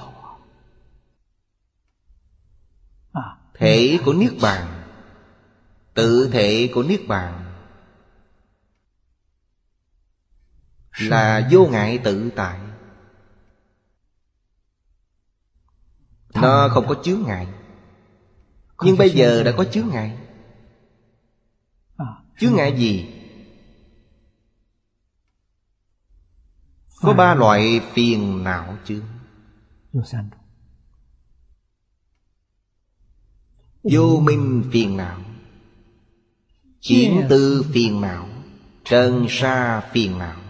Thể của Niết Bàn, tự thể của Niết Bàn là vô ngại tự tại. Nó không có chướng ngại. Nhưng bây giờ đã có chướng ngại. Chướng ngại gì? Có ba loại phiền não chướng. Vô minh phiền não, kiến tư phiền não, trần sa phiền não.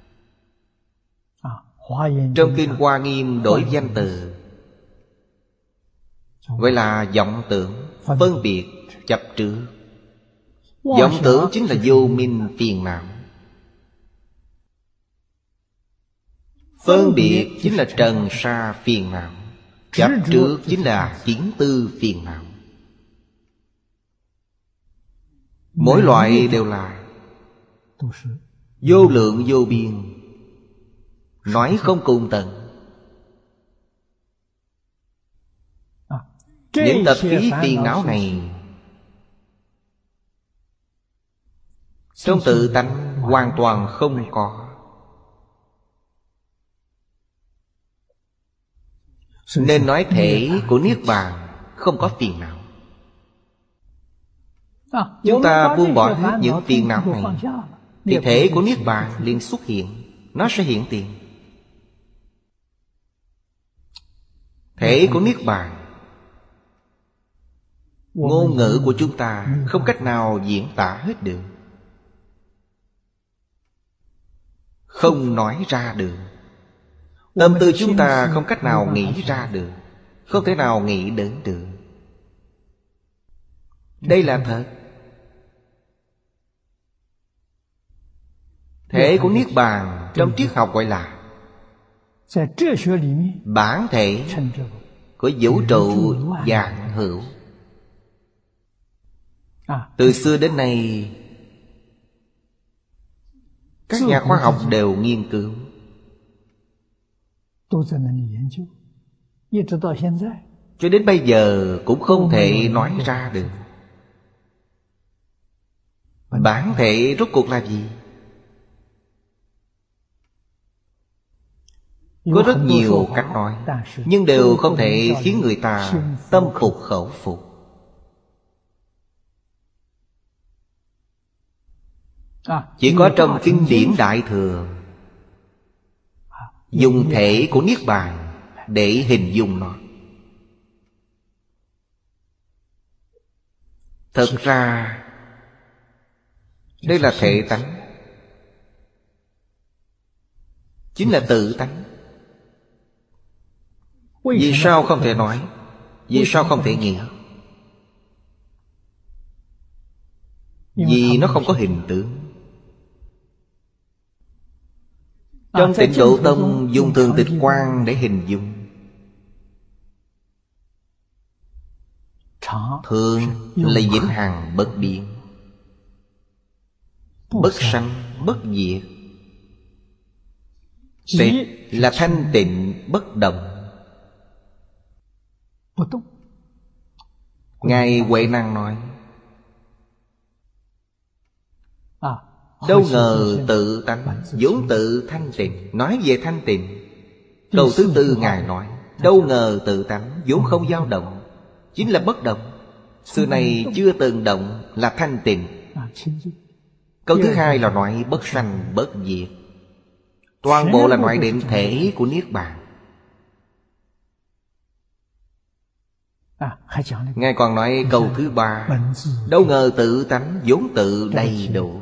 Trong Kinh Hoa Nghiêm đổi danh từ, gọi là vọng tưởng, phân biệt, chấp trước. Vọng tưởng chính là vô minh phiền não, phân biệt chính là trần sa phiền não, chấp trước chính là kiến tư phiền não. Mỗi loại đều là vô lượng vô biên, nói không cùng tận. Những tập khí phiền não này trong tự tánh hoàn toàn không có. Nên nói thể của Niết Bàn không có phiền não. Chúng ta buông bỏ hết những phiền não này thì thể của Niết Bàn liền xuất hiện. Nó sẽ hiện tiền. Thể của Niết Bàn, ngôn ngữ của chúng ta không cách nào diễn tả hết được, không nói ra được. Tâm tư chúng ta không cách nào nghĩ ra được, không thể nào nghĩ đến được. Đây là thật. Thể của Niết Bàn trong triết học gọi là bản thể của vũ trụ vạn hữu. Từ xưa đến nay, các nhà khoa học đều nghiên cứu, cho đến bây giờ cũng không thể nói ra được bản thể rốt cuộc là gì. Có rất nhiều cách nói, nhưng đều không thể khiến người ta tâm phục khẩu phục. Chỉ có trong kinh điển Đại Thừa dùng thể của Niết Bàn để hình dung nó. Thật ra đây là thể tánh, chính là tự tánh. Vì sao không thể nói? Vì sao không thể nghĩa? Vì nó không có hình tướng. Trong Tịnh Độ Tông dùng Thường Tịch Quan để hình dung. Thường là vĩnh hằng bất biến, bất sanh bất diệt. Tịch là thanh tịnh bất động. Ngài Huệ Năng nói, đâu ngờ tự tánh vốn tự thanh tịnh. Nói về thanh tịnh, câu thứ tư Ngài nói, đâu ngờ tự tánh vốn không dao động, chính là bất động. Xưa này chưa từng động là thanh tịnh. Câu thứ hai là nói bất sanh bất diệt. Toàn bộ là nói đến thể của Niết Bàn. Ngài còn nói câu thứ ba, đâu ngờ tự tánh vốn tự đầy đủ.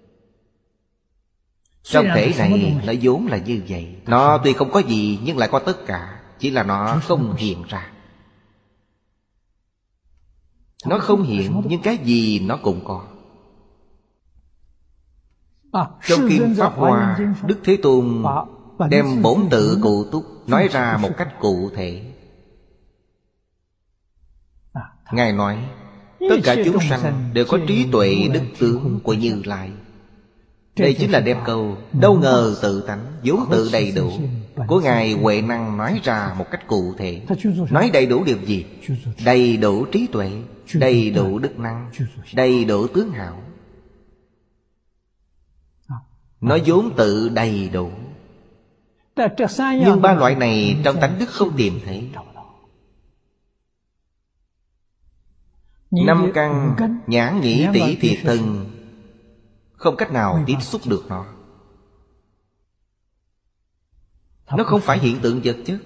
Trong thể này nó vốn là như vậy. Nó tuy không có gì nhưng lại có tất cả, chỉ là nó không hiện ra. Nó không hiện nhưng cái gì nó cũng có. Trong Kinh Pháp Hoa, Đức Thế Tôn đem bổn tự cụ túc nói ra một cách cụ thể. Ngài nói, tất cả chúng sanh đều có trí tuệ đức tướng của Như Lai. Đây chính là đem câu đâu ngờ tự tánh vốn tự đầy đủ của Ngài Huệ Năng nói ra một cách cụ thể. Nói đầy đủ điều gì? Đầy đủ trí tuệ, đầy đủ đức năng, đầy đủ tướng hảo. Nó vốn tự đầy đủ. Nhưng ba loại này trong tánh đức không tìm thấy. Năm căn nhãn nhĩ tỷ thiệt thân không cách nào tiếp xúc được nó. Nó không phải hiện tượng vật chất,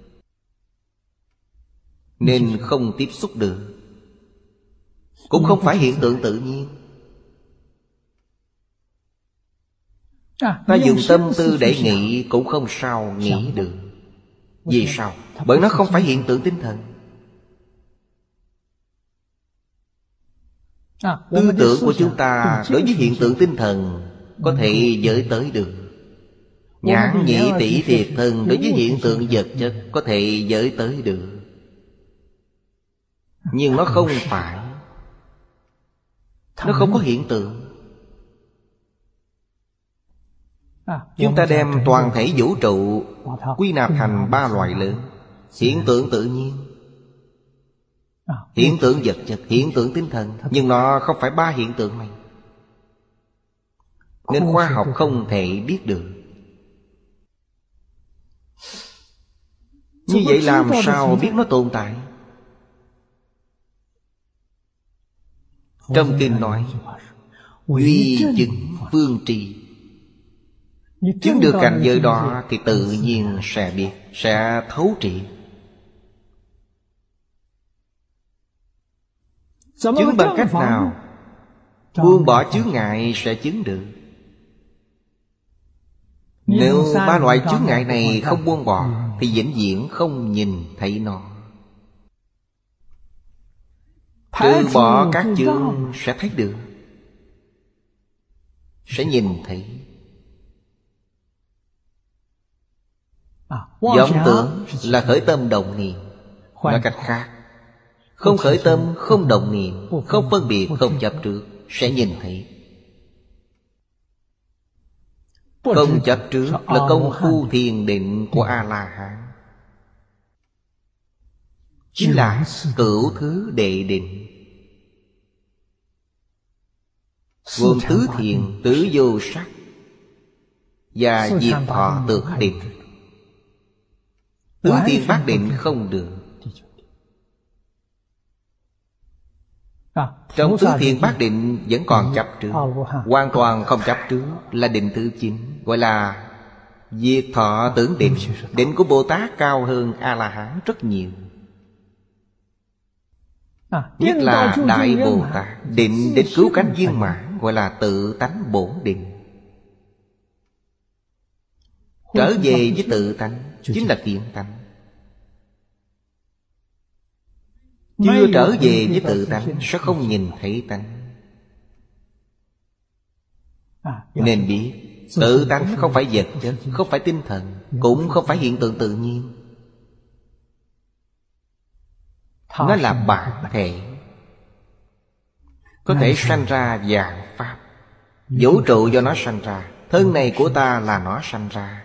nên không tiếp xúc được. Cũng không phải hiện tượng tự nhiên. Ta dùng tâm tư để nghĩ cũng không sao nghĩ được. Vì sao? Bởi nó không phải hiện tượng tinh thần. Tư tưởng của chúng ta đối với hiện tượng tinh thần có thể giới tới được. Nhãn nhĩ tỷ thiệt thân đối với hiện tượng vật chất có thể giới tới được. Nhưng nó không phải. Nó không có hiện tượng. Chúng ta đem toàn thể vũ trụ quy nạp thành ba loại lớn: hiện tượng tự nhiên, hiện tượng vật chất, hiện tượng tinh thần. Nhưng nó không phải ba hiện tượng này, nên khoa học không thể biết được. Như vậy làm sao biết nó tồn tại? Trong kinh nói duy chứng phương tri. Chứng được cảnh giới đó thì tự nhiên sẽ biết, sẽ thấu triệt. Chứng bằng cách nào? Buông bỏ chướng ngại sẽ chứng được. Nếu ba loại chướng ngại này không buông bỏ thì vĩnh viễn không nhìn thấy nó. Trừ bỏ các chướng sẽ thấy được, sẽ nhìn thấy. Vọng tưởng là khởi tâm động niệm. Nói cách khác, không khởi tâm, không động niệm, không phân biệt, không chấp trước, sẽ nhìn thấy. Không chấp trước là công phu thiền định của A-la-hán, chính là cửu thứ đệ định, gồm tứ thiền, tứ vô sắc và diệt thọ tược định. Tứ thiền bát định không được. Trong tứ thiền bát định vẫn còn chấp trước. Hoàn toàn không chấp trước là định thứ chín, gọi là diệt thọ tưởng định. Định của Bồ Tát cao hơn A-la-hán rất nhiều. Nhất là Đại Bồ Tát, định đến cứu cánh viên mãn, gọi là tự tánh bổn định. Trở về với tự tánh chính là kiến tánh. Chưa trở về với tự tánh sẽ không nhìn thấy tánh. Nên biết tự tánh không phải vật chất, không phải tinh thần, cũng không phải hiện tượng tự nhiên. Nó là bản thể, có thể sanh ra vạn pháp. Vũ trụ do nó sanh ra, thân này của ta là nó sanh ra.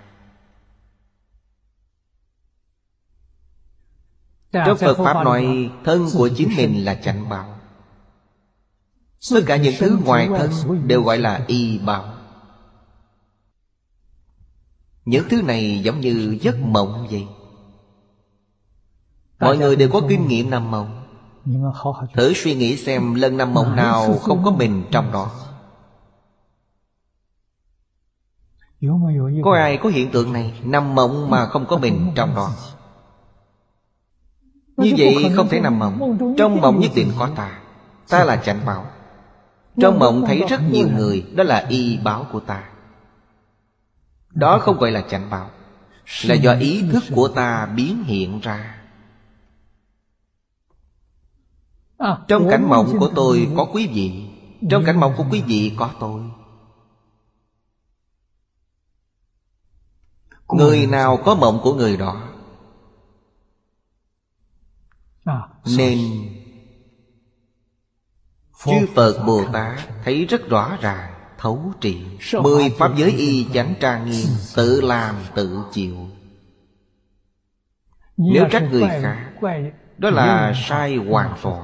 Trong Phật Pháp nói thân của chính mình là chánh báo. Tất cả những thứ ngoài thân đều gọi là y báo. Những thứ này giống như giấc mộng vậy. Mọi người đều có kinh nghiệm nằm mộng. Thử suy nghĩ xem lần nằm mộng nào không có mình trong đó. Có ai có hiện tượng này, nằm mộng mà không có mình trong đó? Như vậy không thể nằm mộng. Trong mộng nhất định có ta. Ta là chánh báo. Trong mộng thấy rất nhiều người, đó là y báo của ta. Đó không gọi là chánh báo, là do ý thức của ta biến hiện ra. Trong cảnh mộng của tôi có quý vị, trong cảnh mộng của quý vị có tôi. Người nào có mộng của người đó. Nên chư Phật Bồ Tát thấy rất rõ ràng, thấu triệt. Mười pháp giới y chánh trang nghiêm, tự làm tự chịu. Nếu trách người khác, đó là sai hoàn toàn.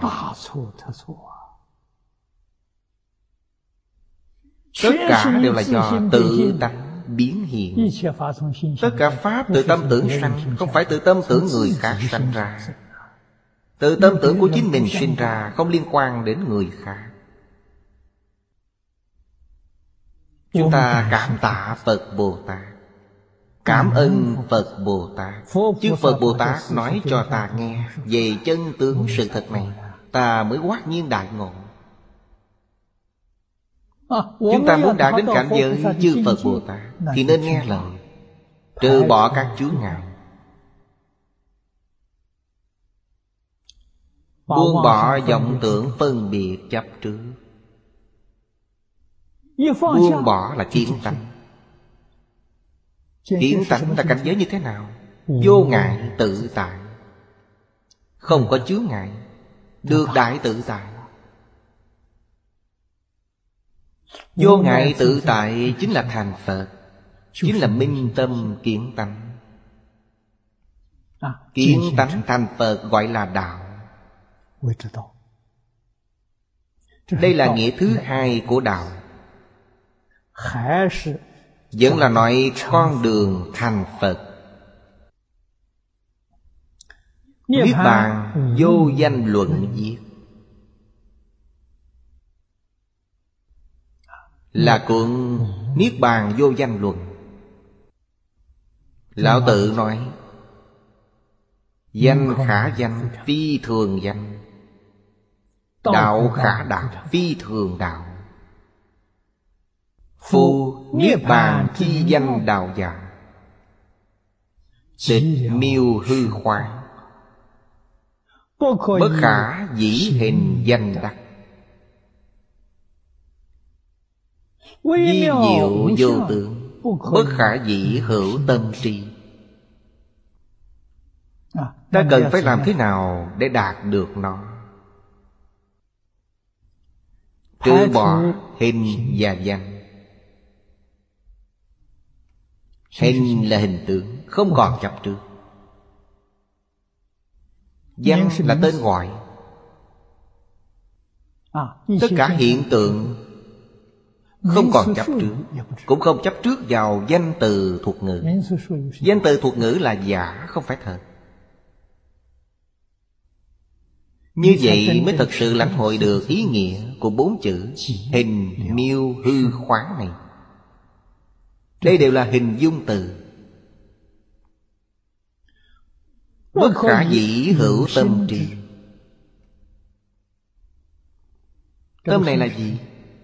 Tất cả đều là do tự tánh biến hiện. Tất cả pháp tự tâm tưởng sanh, không phải tự tâm tưởng người khác sanh ra. Tự tâm tưởng của chính mình sinh ra, không liên quan đến người khác. Chúng ta cảm tạ Phật Bồ Tát, cảm ơn Phật Bồ Tát. Chứ Phật Bồ Tát nói cho ta nghe về chân tướng sự thật này, ta mới hoát nhiên đại ngộ. Chúng ta muốn đạt đến cảnh giới chư Phật Bồ Tát thì nên nghe lời, trừ bỏ các chướng ngại, buông bỏ vọng tưởng phân biệt chấp trước. Buông bỏ là kiến tánh. Kiến tánh là cảnh giới như thế nào? Vô ngại tự tại, không có chướng ngại, được đại tự tại. Vô ngại tự tại chính là thành Phật, chính là minh tâm kiến tánh. Kiến tánh thành Phật gọi là đạo. Đây là nghĩa thứ hai của đạo. Vẫn là nói con đường thành Phật. Niết bàn vô danh luận viết, là cuốn Niết bàn vô danh luận. Lão Tự nói: danh khả danh, phi thường danh. Đạo khả đạo, phi thường đạo. Phu niết bàn chi danh đạo giả, tịch miêu hư khoáng. Bất khả dĩ hình danh đắc, vi diệu vô tướng. Bất khả dĩ hữu tâm tri. Ta cần phải làm thế nào để đạt được nó? Trừ bỏ hình và danh. Hình là hình tượng, không còn chấp trước. Danh là tên gọi. Tất cả hiện tượng không còn chấp trước, cũng không chấp trước vào danh từ thuật ngữ. Danh từ thuật ngữ là giả, không phải thật. Như vậy mới thật sự lãnh hội được ý nghĩa của bốn chữ hình miêu hư khoáng này. Đây đều là hình dung từ. Bất khả dĩ hữu tâm tri. Tâm này là gì?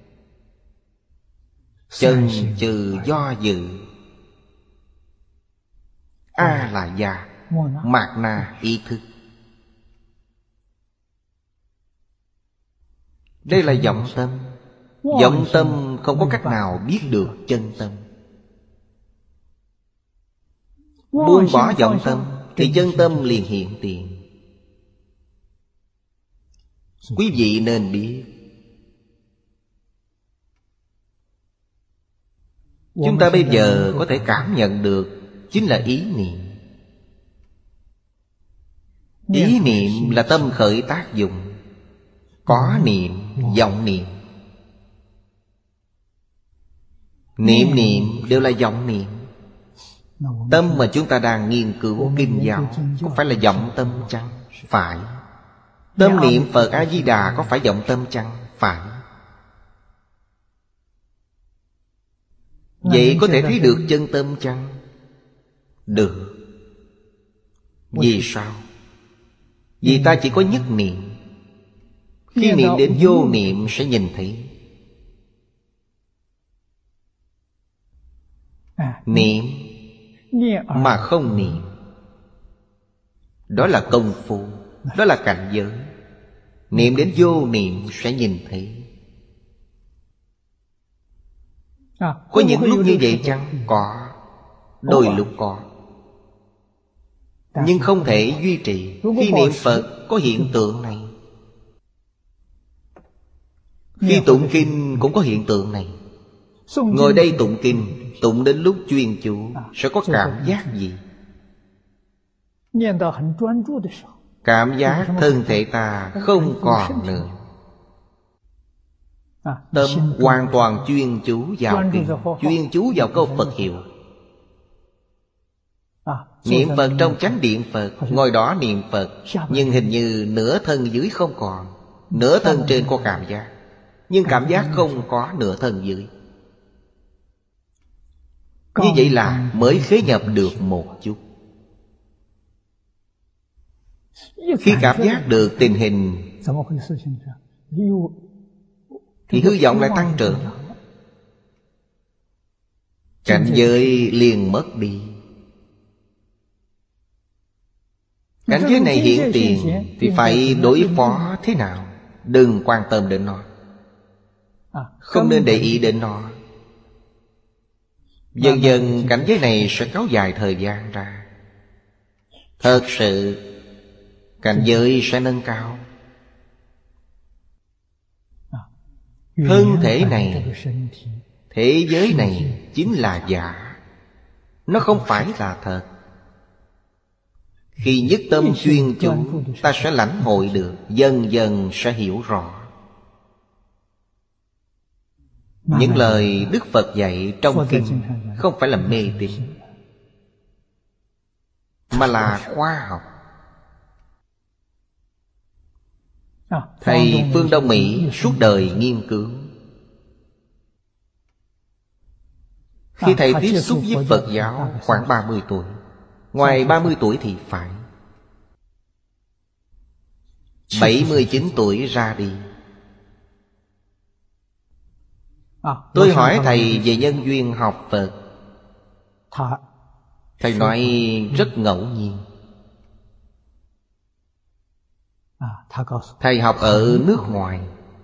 Chân trừ do dự. A là già, mạt na ý thức. Đây là vọng tâm. Vọng tâm không có cách nào biết được chân tâm. Buông bỏ vọng tâm thì chân tâm liền hiện tiền. Quý vị nên biết, chúng ta bây giờ có thể cảm nhận được chính là ý niệm. Ý niệm là tâm khởi tác dụng. Có niệm, vọng niệm. Niệm niệm đều là vọng niệm. Tâm mà chúng ta đang nghiên cứu kinh giáo có phải là vọng tâm chăng? Phải. Tâm niệm Phật A-di-đà có phải vọng tâm chăng? Phải. Vậy có thể thấy được chân tâm chăng? Được. Vì sao? Vì ta chỉ có nhất niệm. Khi niệm đến vô niệm sẽ nhìn thấy. Niệm mà không niệm, đó là công phu, đó là cảnh giới. Niệm đến vô niệm sẽ nhìn thấy. Có những lúc như vậy chăng? Có. Đôi lúc có. Nhưng không thể duy trì. Khi niệm Phật có hiện tượng này. Khi tụng kinh cũng có hiện tượng này. Ngồi đây tụng kinh, tụng đến lúc chuyên chú sẽ có cảm giác gì? Cảm giác thân thể ta không còn nữa. Tâm hoàn toàn chuyên chú vào kinh, chuyên chú vào câu Phật hiệu. Niệm Phật trong chánh điện Phật, ngồi đó niệm Phật, nhưng hình như nửa thân dưới không còn, nửa thân trên có cảm giác, nhưng cảm giác không có nửa thân dưới. Như vậy là mới khế nhập được một chút. Khi cảm giác được tình hình thì hư vọng lại tăng trưởng, cảnh giới liền mất đi. Cảnh giới này hiện tiền thì phải đối phó thế nào? Đừng quan tâm đến nó, không nên để ý đến nó. Dần dần cảnh giới này sẽ kéo dài thời gian ra. Thật sự cảnh giới sẽ nâng cao. Thân thể này, thế giới này chính là giả, nó không phải là thật. Khi nhất tâm chuyên chú, ta sẽ lãnh hội được, dần dần sẽ hiểu rõ. Những lời Đức Phật dạy trong kinh không phải là mê tín, mà là khoa học. Thầy Phương Đông Mỹ suốt đời nghiên cứu. Khi thầy tiếp xúc với Phật giáo khoảng ba mươi tuổi. Ngoài ba mươi tuổi thì phải, bảy mươi chín tuổi ra đi. Tôi hỏi thầy về nhân duyên học Phật. Thầy nói rất ngẫu nhiên. Thầy học ở nước ngoài.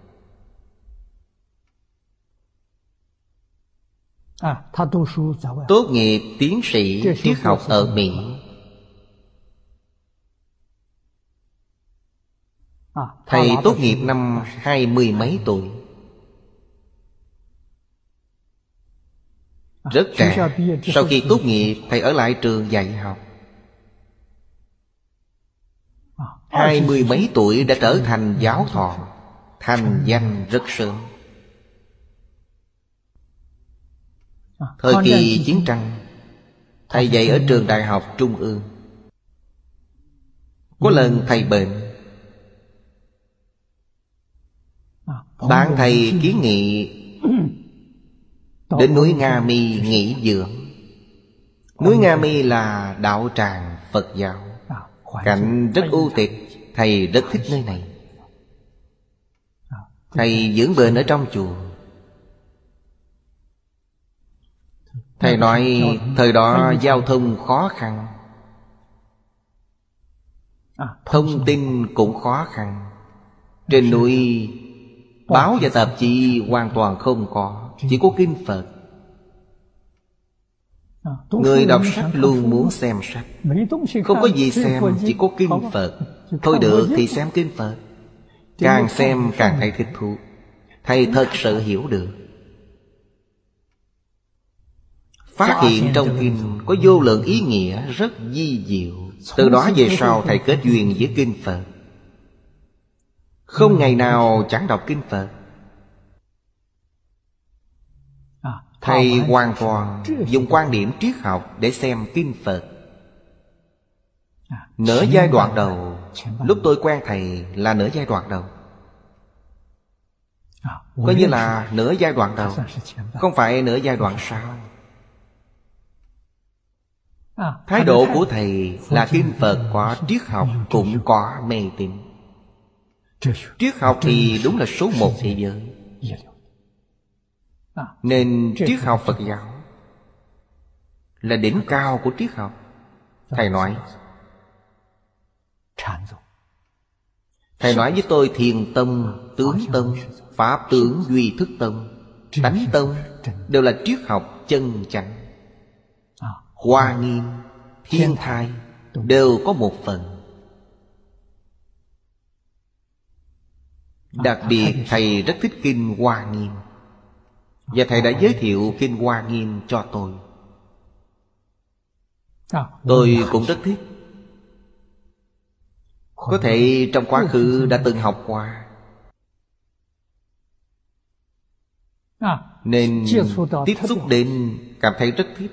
Tốt nghiệp tiến sĩ triết học ở Mỹ. Thầy tốt nghiệp năm hai mươi mấy tuổi, rất trẻ. Sau khi tốt nghiệp, thầy ở lại trường dạy học. Hai mươi mấy tuổi đã trở thành giáo thọ, thành danh rất sớm. Thời kỳ chiến tranh, thầy dạy ở trường Đại học Trung ương. Có lần thầy bệnh, bạn thầy kiến nghị đến núi Nga Mi nghỉ dưỡng. Núi Nga Mi là đạo tràng Phật giáo, cảnh rất ưu tịch. Thầy rất thích nơi này. Thầy dưỡng bệnh ở trong chùa. Thầy nói thời đó giao thông khó khăn, thông tin cũng khó khăn. Trên núi báo và tạp chí hoàn toàn không có, chỉ có kinh Phật. Người đọc sách luôn muốn xem sách, không có gì xem, chỉ có kinh Phật. Thôi được thì xem kinh Phật. Càng xem càng thấy thích thú. Thầy thật sự hiểu được, phát hiện trong kinh có vô lượng ý nghĩa rất vi diệu. Từ đó về sau thầy kết duyên với kinh Phật. Không ngày nào chẳng đọc kinh Phật. Thầy hoàn toàn dùng quan điểm triết học để xem kinh Phật. Nửa giai đoạn đầu, lúc tôi quen thầy là nửa giai đoạn đầu, coi như là nửa giai đoạn đầu, không phải nửa giai đoạn sau. Thái độ của thầy là kinh Phật có triết học cũng có mê tín. Triết học thì đúng là số một thế giới. Nên triết học Phật giáo là đỉnh cao của triết học. Thầy nói Thầy nói với tôi thiền tông, tướng tông, pháp tướng, duy thức tông, tánh tông đều là triết học chân chánh. Hoa Nghiêm, Thiên Thai đều có một phần. Đặc biệt thầy rất thích kinh Hoa Nghiêm, và thầy đã giới thiệu kinh Hoa Nghiêm cho tôi. Tôi cũng rất thích. Có thể trong quá khứ đã từng học qua, nên tiếp xúc đến cảm thấy rất thích.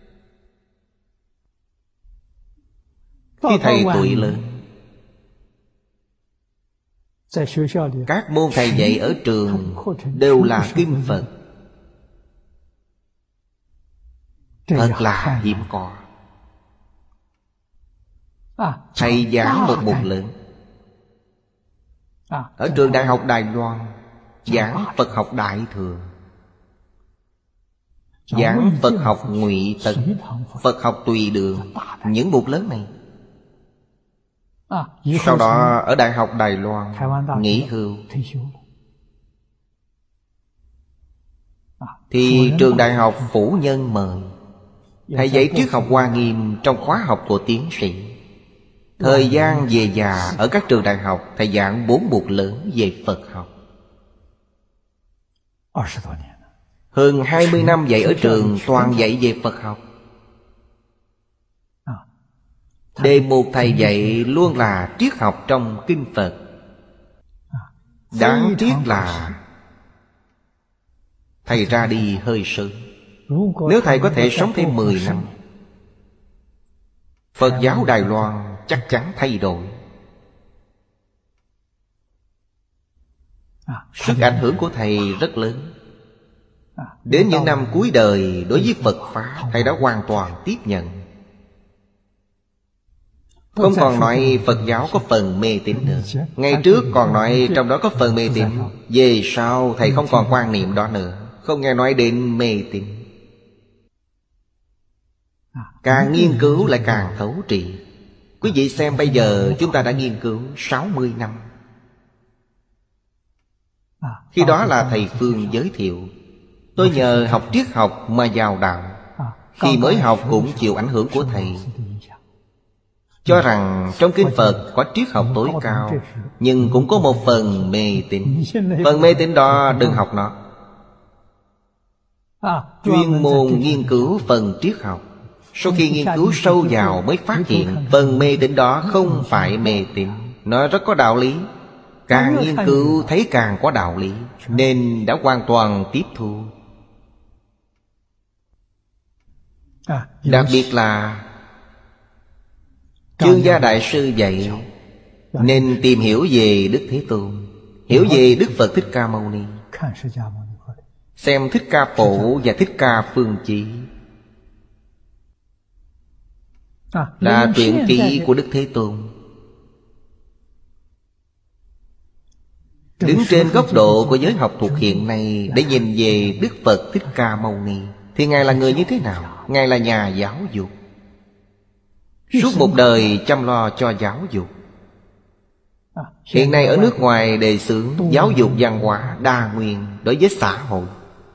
Khi thầy tuổi lớn, các môn thầy dạy ở trường đều là kinh Phật. Thật là hiếm có. Thầy giảng một mục lớn. Ở trường Đại học Đài Loan giảng Phật học Đại Thừa, giảng Phật học Ngụy Tấn, Phật học Tùy Đường, những mục lớn này. Sau đó ở Đại học Đài Loan nghỉ hưu, thì trường đại học Phủ Nhân mời thầy dạy triết học Hoa Nghiêm trong khóa học của tiến sĩ. Thời gian về già ở các trường đại học, thầy giảng bốn mục lớn về Phật học. Hơn hai mươi năm dạy ở trường toàn dạy về Phật học. Đề mục thầy dạy luôn là triết học trong kinh Phật. Đáng tiếc là thầy ra đi hơi sớm. Nếu thầy có thể sống thêm mười năm, Phật giáo Đài Loan chắc chắn thay đổi. Sức ảnh hưởng của thầy rất lớn. Đến những năm cuối đời, đối với Phật Pháp, thầy đã hoàn toàn tiếp nhận. Không còn nói Phật giáo có phần mê tín nữa. Ngày trước còn nói trong đó có phần mê tín. Về sau thầy không còn quan niệm đó nữa, không nghe nói đến mê tín. Càng nghiên cứu lại càng thấu triệt. Quý vị xem bây giờ chúng ta đã nghiên cứu sáu mươi năm. Khi đó là thầy Phương giới thiệu. Tôi nhờ học triết học mà vào đạo. Khi mới học cũng chịu ảnh hưởng của thầy, cho rằng trong kinh Phật có triết học tối cao, nhưng cũng có một phần mê tín. Phần mê tín đó đừng học nó. Chuyên môn nghiên cứu phần triết học. Sau khi nghiên cứu sâu vào mới phát hiện phần mê tín đó không phải mê tín, nó rất có đạo lý. Càng nghiên cứu thấy càng có đạo lý, nên đã hoàn toàn tiếp thu. Đặc biệt là Chương Gia Đại Sư dạy nên tìm hiểu về Đức Thế Tôn, hiểu về Đức Phật Thích Ca Mâu Ni, xem Thích Ca Phổ và Thích Ca Phương Chí là truyện ký của Đức Thế Tôn. Đứng trên góc độ của giới học thuật hiện nay để nhìn về Đức Phật Thích Ca Mâu Ni, thì Ngài là người như thế nào? Ngài là nhà giáo dục, suốt một đời chăm lo cho giáo dục. Hiện nay ở nước ngoài đề xướng giáo dục văn hóa đa nguyên đối với xã hội.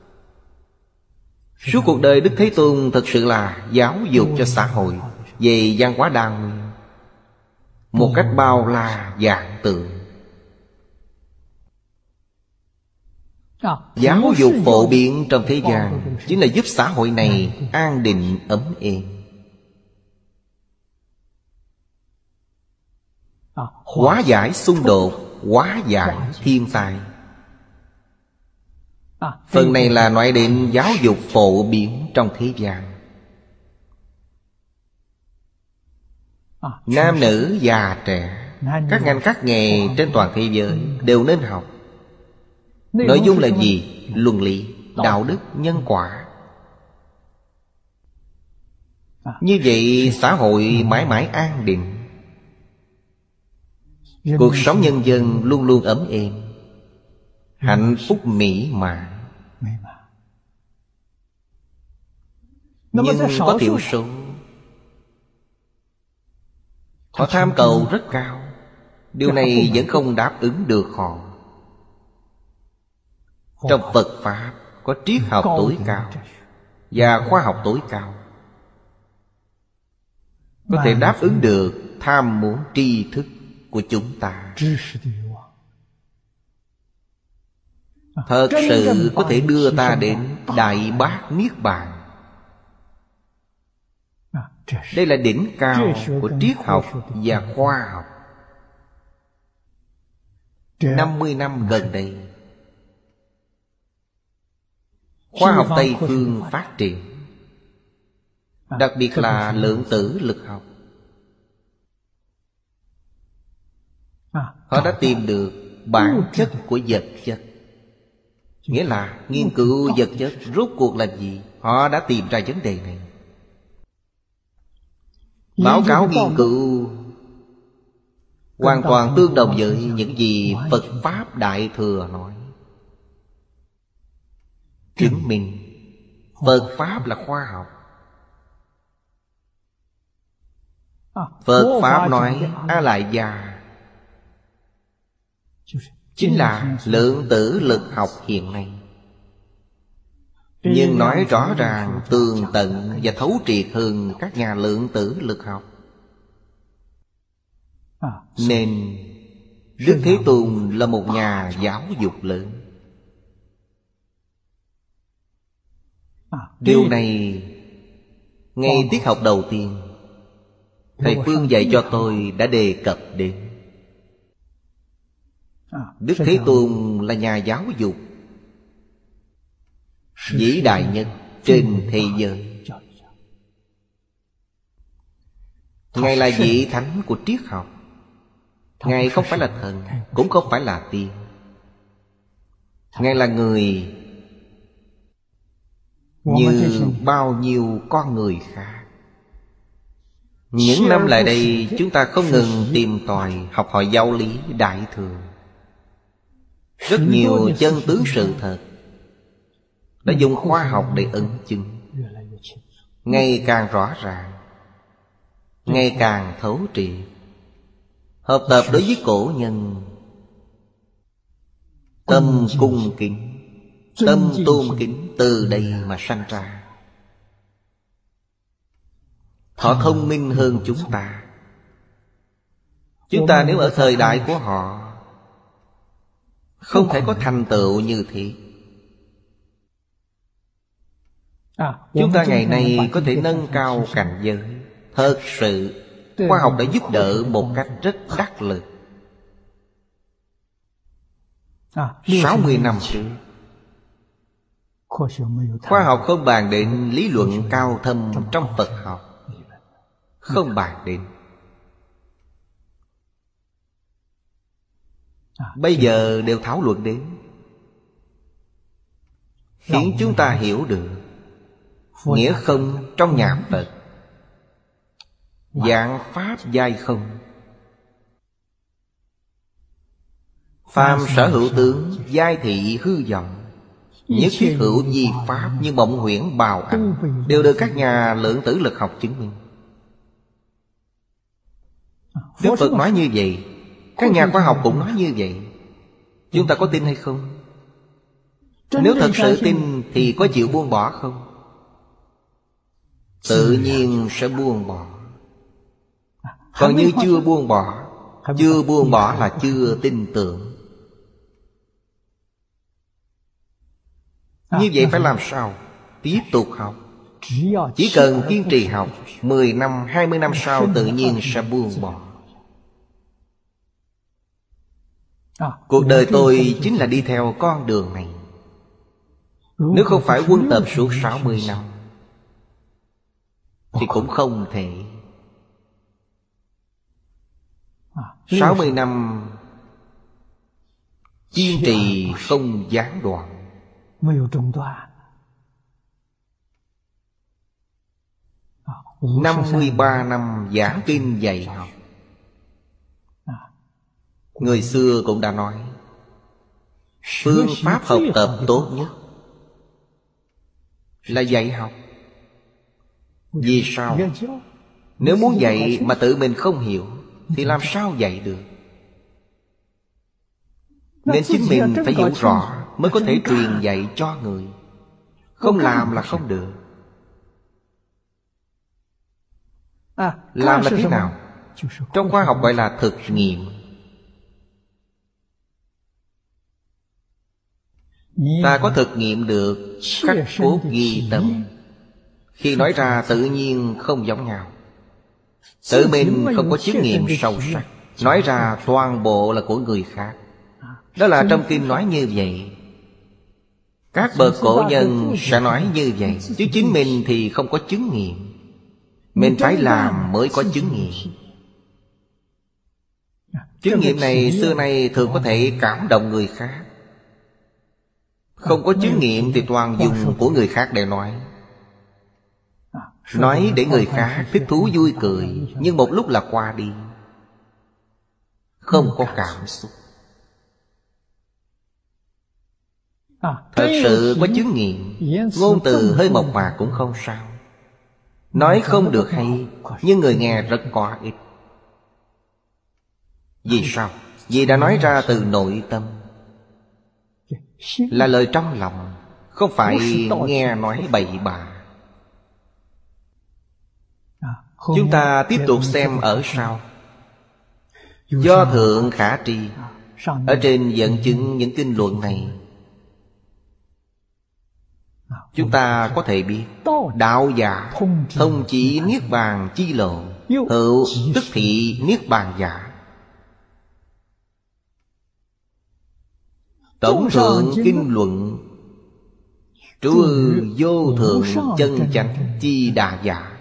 Suốt cuộc đời Đức Thế Tôn thật sự là giáo dục cho xã hội về văn hóa đa nguyên, một cách bao la vạn tượng. Giáo dục phổ biến trong thế gian chính là giúp xã hội này an định ấm êm, hóa giải xung đột, hóa giải thiên tai. Phần này là nói đến giáo dục phổ biến trong thế gian. Nam nữ già trẻ, các ngành các nghề trên toàn thế giới đều nên học. Nội dung là gì? Luân lý, đạo đức, nhân quả. Như vậy xã hội mãi mãi an định, cuộc sống nhân dân luôn luôn ấm êm, hạnh phúc mỹ mãn. Nhưng có thiểu số, họ tham cầu rất cao. Điều này vẫn không đáp ứng được họ. Trong Phật Pháp có triết học tối cao và khoa học tối cao, có thể đáp ứng được tham muốn tri thức của chúng ta. Thật sự có thể đưa ta đến Đại Bát Niết Bàn. Đây là đỉnh cao của triết học và khoa học. Năm mươi năm gần đây, khoa học Tây phương phát triển, đặc biệt là lượng tử lực học. Họ đã tìm được bản chất của vật chất, nghĩa là nghiên cứu vật chất rốt cuộc là gì. Họ đã tìm ra vấn đề này. Báo cáo nghiên cứu hoàn toàn tương đồng với những gì Phật Pháp Đại Thừa nói, chứng minh Phật Pháp là khoa học. Phật Pháp nói A Lại Gia chính là lượng tử lực học hiện nay, nhưng nói rõ ràng tường tận và thấu triệt hơn các nhà lượng tử lực học. Nên Đức Thế Tôn là một nhà giáo dục lớn. Điều này ngay tiết học đầu tiên thầy Phương dạy cho tôi đã đề cập đến. Đức Thế Tôn là nhà giáo dục vĩ đại nhất trên thế giới. Ngài là vị thánh của triết học. Ngài không phải là thần, cũng không phải là tiên. Ngài là người như bao nhiêu con người khác. Những năm lại đây chúng ta không ngừng tìm tòi học hỏi giáo lý đại thừa. Rất nhiều chân tướng sự thật đã dùng khoa học để ấn chứng, ngày càng rõ ràng, ngày càng thấu triệt. Học tập đối với cổ nhân, tâm cung kính, tâm tôn kính từ đây mà sanh ra. Họ thông minh hơn chúng ta. Chúng ta nếu ở thời đại của họ không thể có thành tựu như thế. Chúng ta ngày nay có thể nâng cao cảnh giới. Thật sự khoa học đã giúp đỡ một cách rất đắc lực. Sáu mươi năm trước, khoa học không bàn đến lý luận cao thâm trong Phật học, không bàn đến. Bây giờ đều thảo luận đến, khiến chúng ta hiểu được nghĩa không trong nhà Phật. Vạn pháp giai không, phàm sở hữu tướng, giai thị hư vọng. Nhất thiết hữu vi pháp như mộng huyễn bào ảnh, đều được các nhà lượng tử lực học chứng minh. Đức Phật nói như vậy, các nhà khoa học cũng nói như vậy. Chúng ta có tin hay không? Nếu thật sự tin thì có chịu buông bỏ không? Tự nhiên sẽ buông bỏ. Còn như chưa buông bỏ, chưa buông bỏ là chưa tin tưởng. Như vậy phải làm sao? Tiếp tục học. Chỉ cần kiên trì học, mười năm, hai mươi năm sau tự nhiên sẽ buông bỏ. Cuộc đời tôi chính là đi theo con đường này. Nếu không phải quân tập suốt sáu mươi năm thì cũng không thể. Sáu mươi năm kiên trì không gián đoạn. Năm mươi ba năm giảng kinh dạy học. Người xưa cũng đã nói, phương pháp học tập tốt nhất là dạy học. Vì sao? Nếu muốn dạy mà tự mình không hiểu thì làm sao dạy được? Nên chính mình phải hiểu rõ mới có thể truyền dạy cho người. Không làm là không được. Làm là thế nào? Trong khoa học gọi là thực nghiệm. Ta có thực nghiệm được, khắc cốt ghi tâm. Khi nói ra tự nhiên không giống nhau. Tự mình không có chứng nghiệm sâu sắc, nói ra toàn bộ là của người khác. Đó là trong kinh nói như vậy. Các bậc cổ nhân sẽ nói như vậy. Chứ chính mình thì không có chứng nghiệm. Mình phải làm mới có chứng nghiệm. Chứng nghiệm này xưa nay thường có thể cảm động người khác. Không có chứng nghiệm thì toàn dùng của người khác để nói. Nói để người khác thích thú vui cười, nhưng một lúc là qua đi, không có cảm xúc. Thật sự có chứng nghiệm, ngôn từ hơi mộc mạc cũng không sao. Nói không được hay, nhưng người nghe rất có ích. Vì sao? Vì đã nói ra từ nội tâm, là lời trong lòng, không phải nghe nói bậy bạ. Chúng ta tiếp tục xem ở sau. Do Thượng Khả Tri ở trên dẫn chứng những kinh luận này. chúng ta có thể biết đạo giả thông chỉ niết bàn chi lộ, hữu tức thị niết bàn giả. Tổng thượng kinh luận trú vô thượng chân chánh chi đà giả.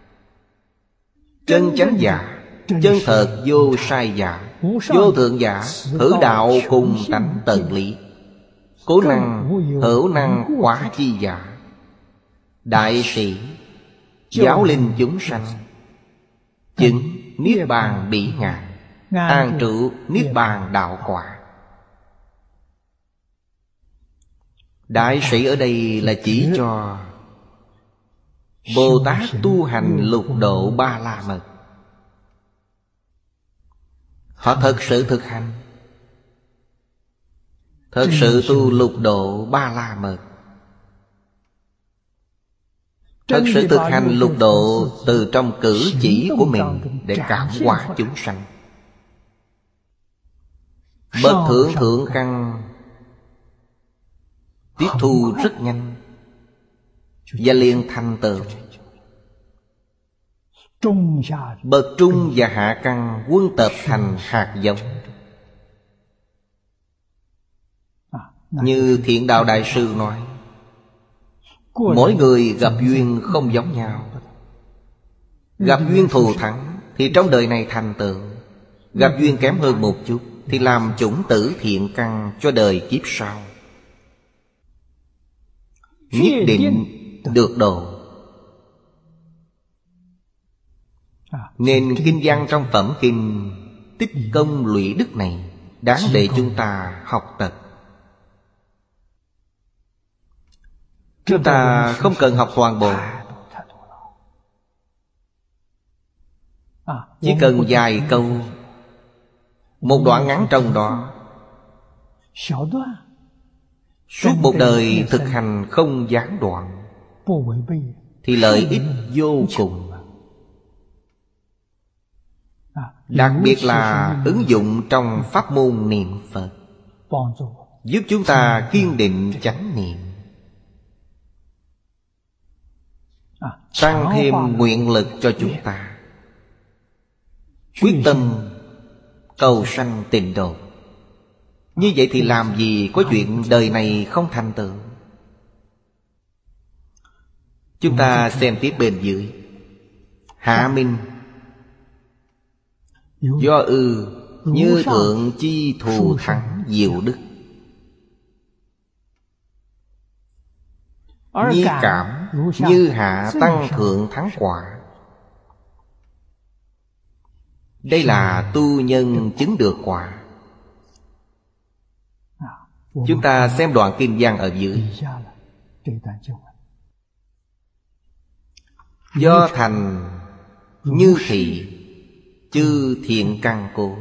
Chân chánh giả, chân thật vô sai giả, vô thượng giả, hữu đạo cùng tánh tận lý, cố năng hữu năng quá chi giả. Đại sĩ giáo linh chúng sanh, chứng niết bàn bỉ ngạn, an trụ niết bàn đạo quả. Đại sĩ ở đây là chỉ cho Bồ Tát tu hành lục độ ba la mật. Họ thật sự thực hành, thật sự tu lục độ ba la mật, thật sự thực hành lục độ từ trong cử chỉ của mình để cảm hóa chúng sanh. Bậc thượng thượng căn tiếp thu rất nhanh và liền thành tựu. Bậc trung và hạ căn quân tập thành hạt giống. Như Thiện Đạo Đại Sư nói, mỗi người gặp duyên không giống nhau. Gặp duyên thù thắng thì trong đời này thành tựu, gặp duyên kém hơn một chút thì làm chủng tử thiện căn cho đời kiếp sau, nhất định được độ. Nên kinh văn trong phẩm kinh Tích Công Lụy Đức này đáng để chúng ta học tập. Chúng ta không cần học toàn bộ, chỉ cần vài câu, một đoạn ngắn trong đó, suốt một đời thực hành không gián đoạn thì lợi ích vô cùng. Đặc biệt là ứng dụng trong pháp môn niệm Phật, giúp chúng ta kiên định chánh niệm, tăng thêm nguyện lực cho chúng ta, quyết tâm cầu sanh tịnh độ. Như vậy thì làm gì có chuyện đời này không thành tựu. Chúng ta xem tiếp bên dưới. Hạ Minh: do ư như thượng chi thù thắng diệu đức, nhi cảm như hạ tăng thượng thắng quả. Đây là tu nhân chứng được quả. Chúng ta xem đoạn kinh văn ở dưới. Do thành như thị chư thiện căn cố,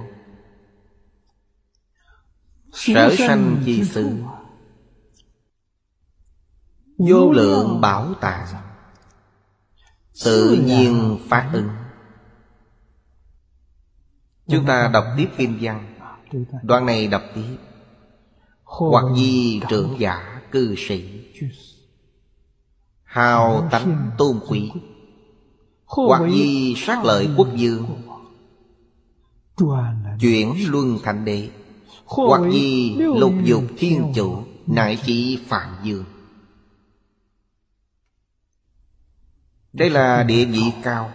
sở sanh chi xứ, vô lượng bảo tàng, tự nhiên phát ứng. Chúng ta đọc tiếp kinh văn. Đoạn này đọc tiếp: hoặc di trưởng giả cư sĩ, hào tánh tôn quý, hoặc di sát lợi quốc vương, chuyển luân thành đế, hoặc di lục dục thiên chủ, nại chỉ phạm dương. Đây là địa vị cao.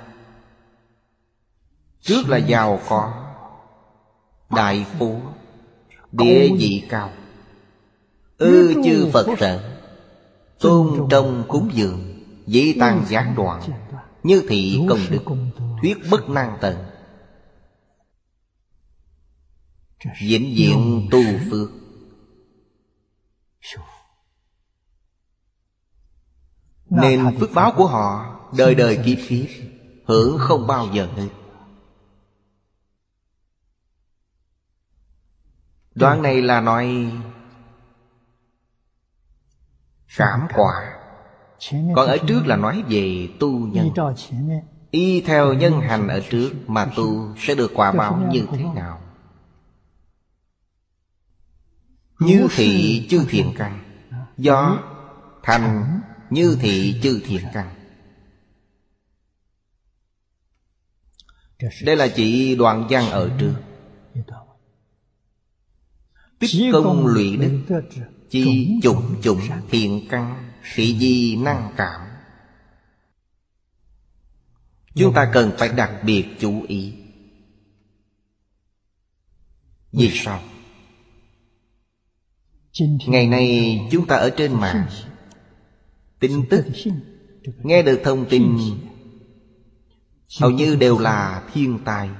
Trước là giàu có, đại phú, địa vị cao. Ư chư Phật sở, tôn trong cúng dường, dĩ tăng gián đoạn, như thị công đức, thuyết bất năng tận, vĩnh viễn tu phước. Nên phước báo của họ đời đời kiếp kiếp hưởng không bao giờ hết. Đoạn này là nói cảm quả, còn ở trước là nói về tu nhân. Y theo nhân hành ở trước mà tu sẽ được quả báo như thế nào. Như thị chư thiện căn, do thành như thị chư thiện căn. Đây là chỉ đoạn văn ở trước. Tích công lụy đức, chi chủng chủng thiện căn, thị di năng cảm. Chúng ta cần phải đặc biệt chú ý. Vì sao? Ngày nay chúng ta ở trên mạng, tin tức, nghe được thông tin hầu như đều là thiên tai.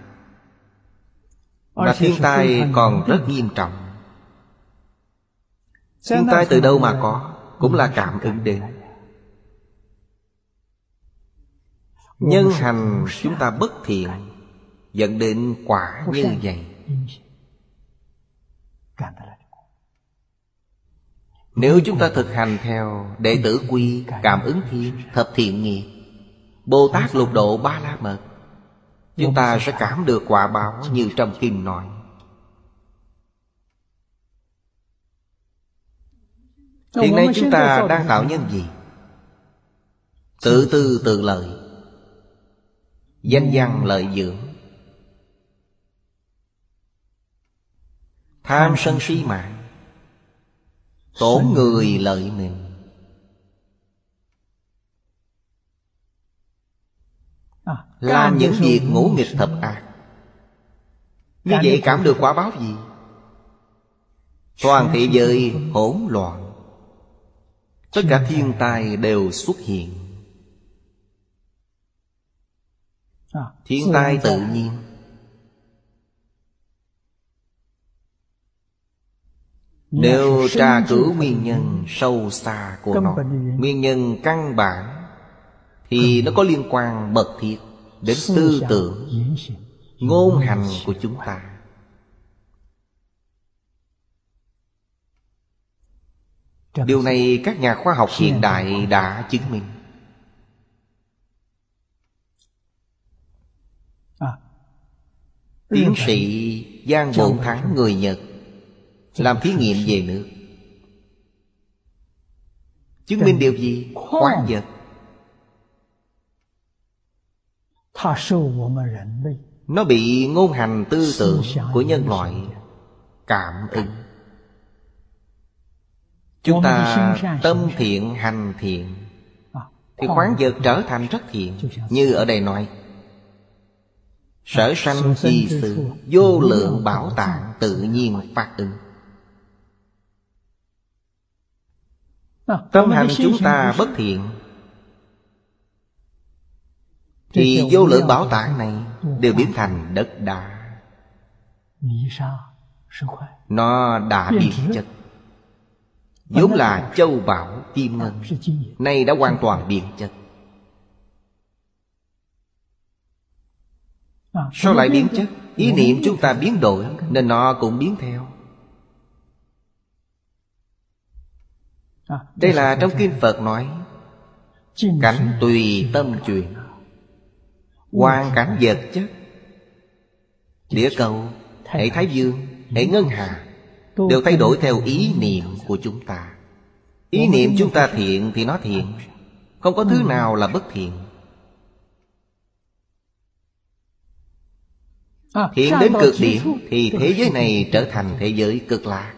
Mà thiên tai còn rất nghiêm trọng. Thiên tai từ đâu mà có? Cũng là cảm ứng đến. Nhân hành chúng ta bất thiện, dẫn đến quả như vậy. Nếu chúng ta thực hành theo đệ tử quy, cảm ứng thiên, thập thiện nghiệp, Bồ Tát lục độ ba la mật, chúng ta sẽ cảm được quả báo như trong kinh nói. Hiện nay chúng ta đang tạo nhân gì? Tự tư tự lợi, danh văn lợi dưỡng, tham sân si mạng, tổn người lợi mình. Làm những việc ngũ nghịch thập ác. Như vậy cảm được quả báo gì? Toàn thế giới hỗn loạn, tất cả thiên tai đều xuất hiện. Thiên tai tự nhiên. Nếu tra cứu nguyên nhân sâu xa của nó, nguyên nhân căn bản, thì nó có liên quan mật thiết đến tư tưởng, ngôn hành của chúng ta. Điều này các nhà khoa học hiện đại đã chứng minh. Tiến sĩ Giang Bổn Thắng người Nhật làm thí nghiệm về nước, chứng minh điều gì? Khoáng vật. Nó bị ngôn hành tư tưởng của nhân loại cảm ứng. Chúng ta tâm thiện hành thiện, thì khoáng vật trở thành rất thiện. Như ở đây nói, sở sanh chi sự, vô lượng bảo tạng tự nhiên phát ứng. Tâm hành chúng ta bất thiện, thì vô lượng bảo tạng này đều biến thành đất đá. Nó đã biến chất. vốn là châu báu kim ngân, nay đã hoàn toàn biến chất. Sao lại biến chất? Ý niệm chúng ta biến đổi, nên nó cũng biến theo. Đây là trong kinh Phật nói, cảnh tùy tâm chuyển. Hoàn cảnh vật chất, địa cầu, hệ thái dương, hệ ngân hà, đều thay đổi theo ý niệm của chúng ta. Ý niệm chúng ta thiện thì nó thiện, không có thứ nào là bất thiện. Thiện đến cực điểm thì thế giới này trở thành thế giới cực lạc.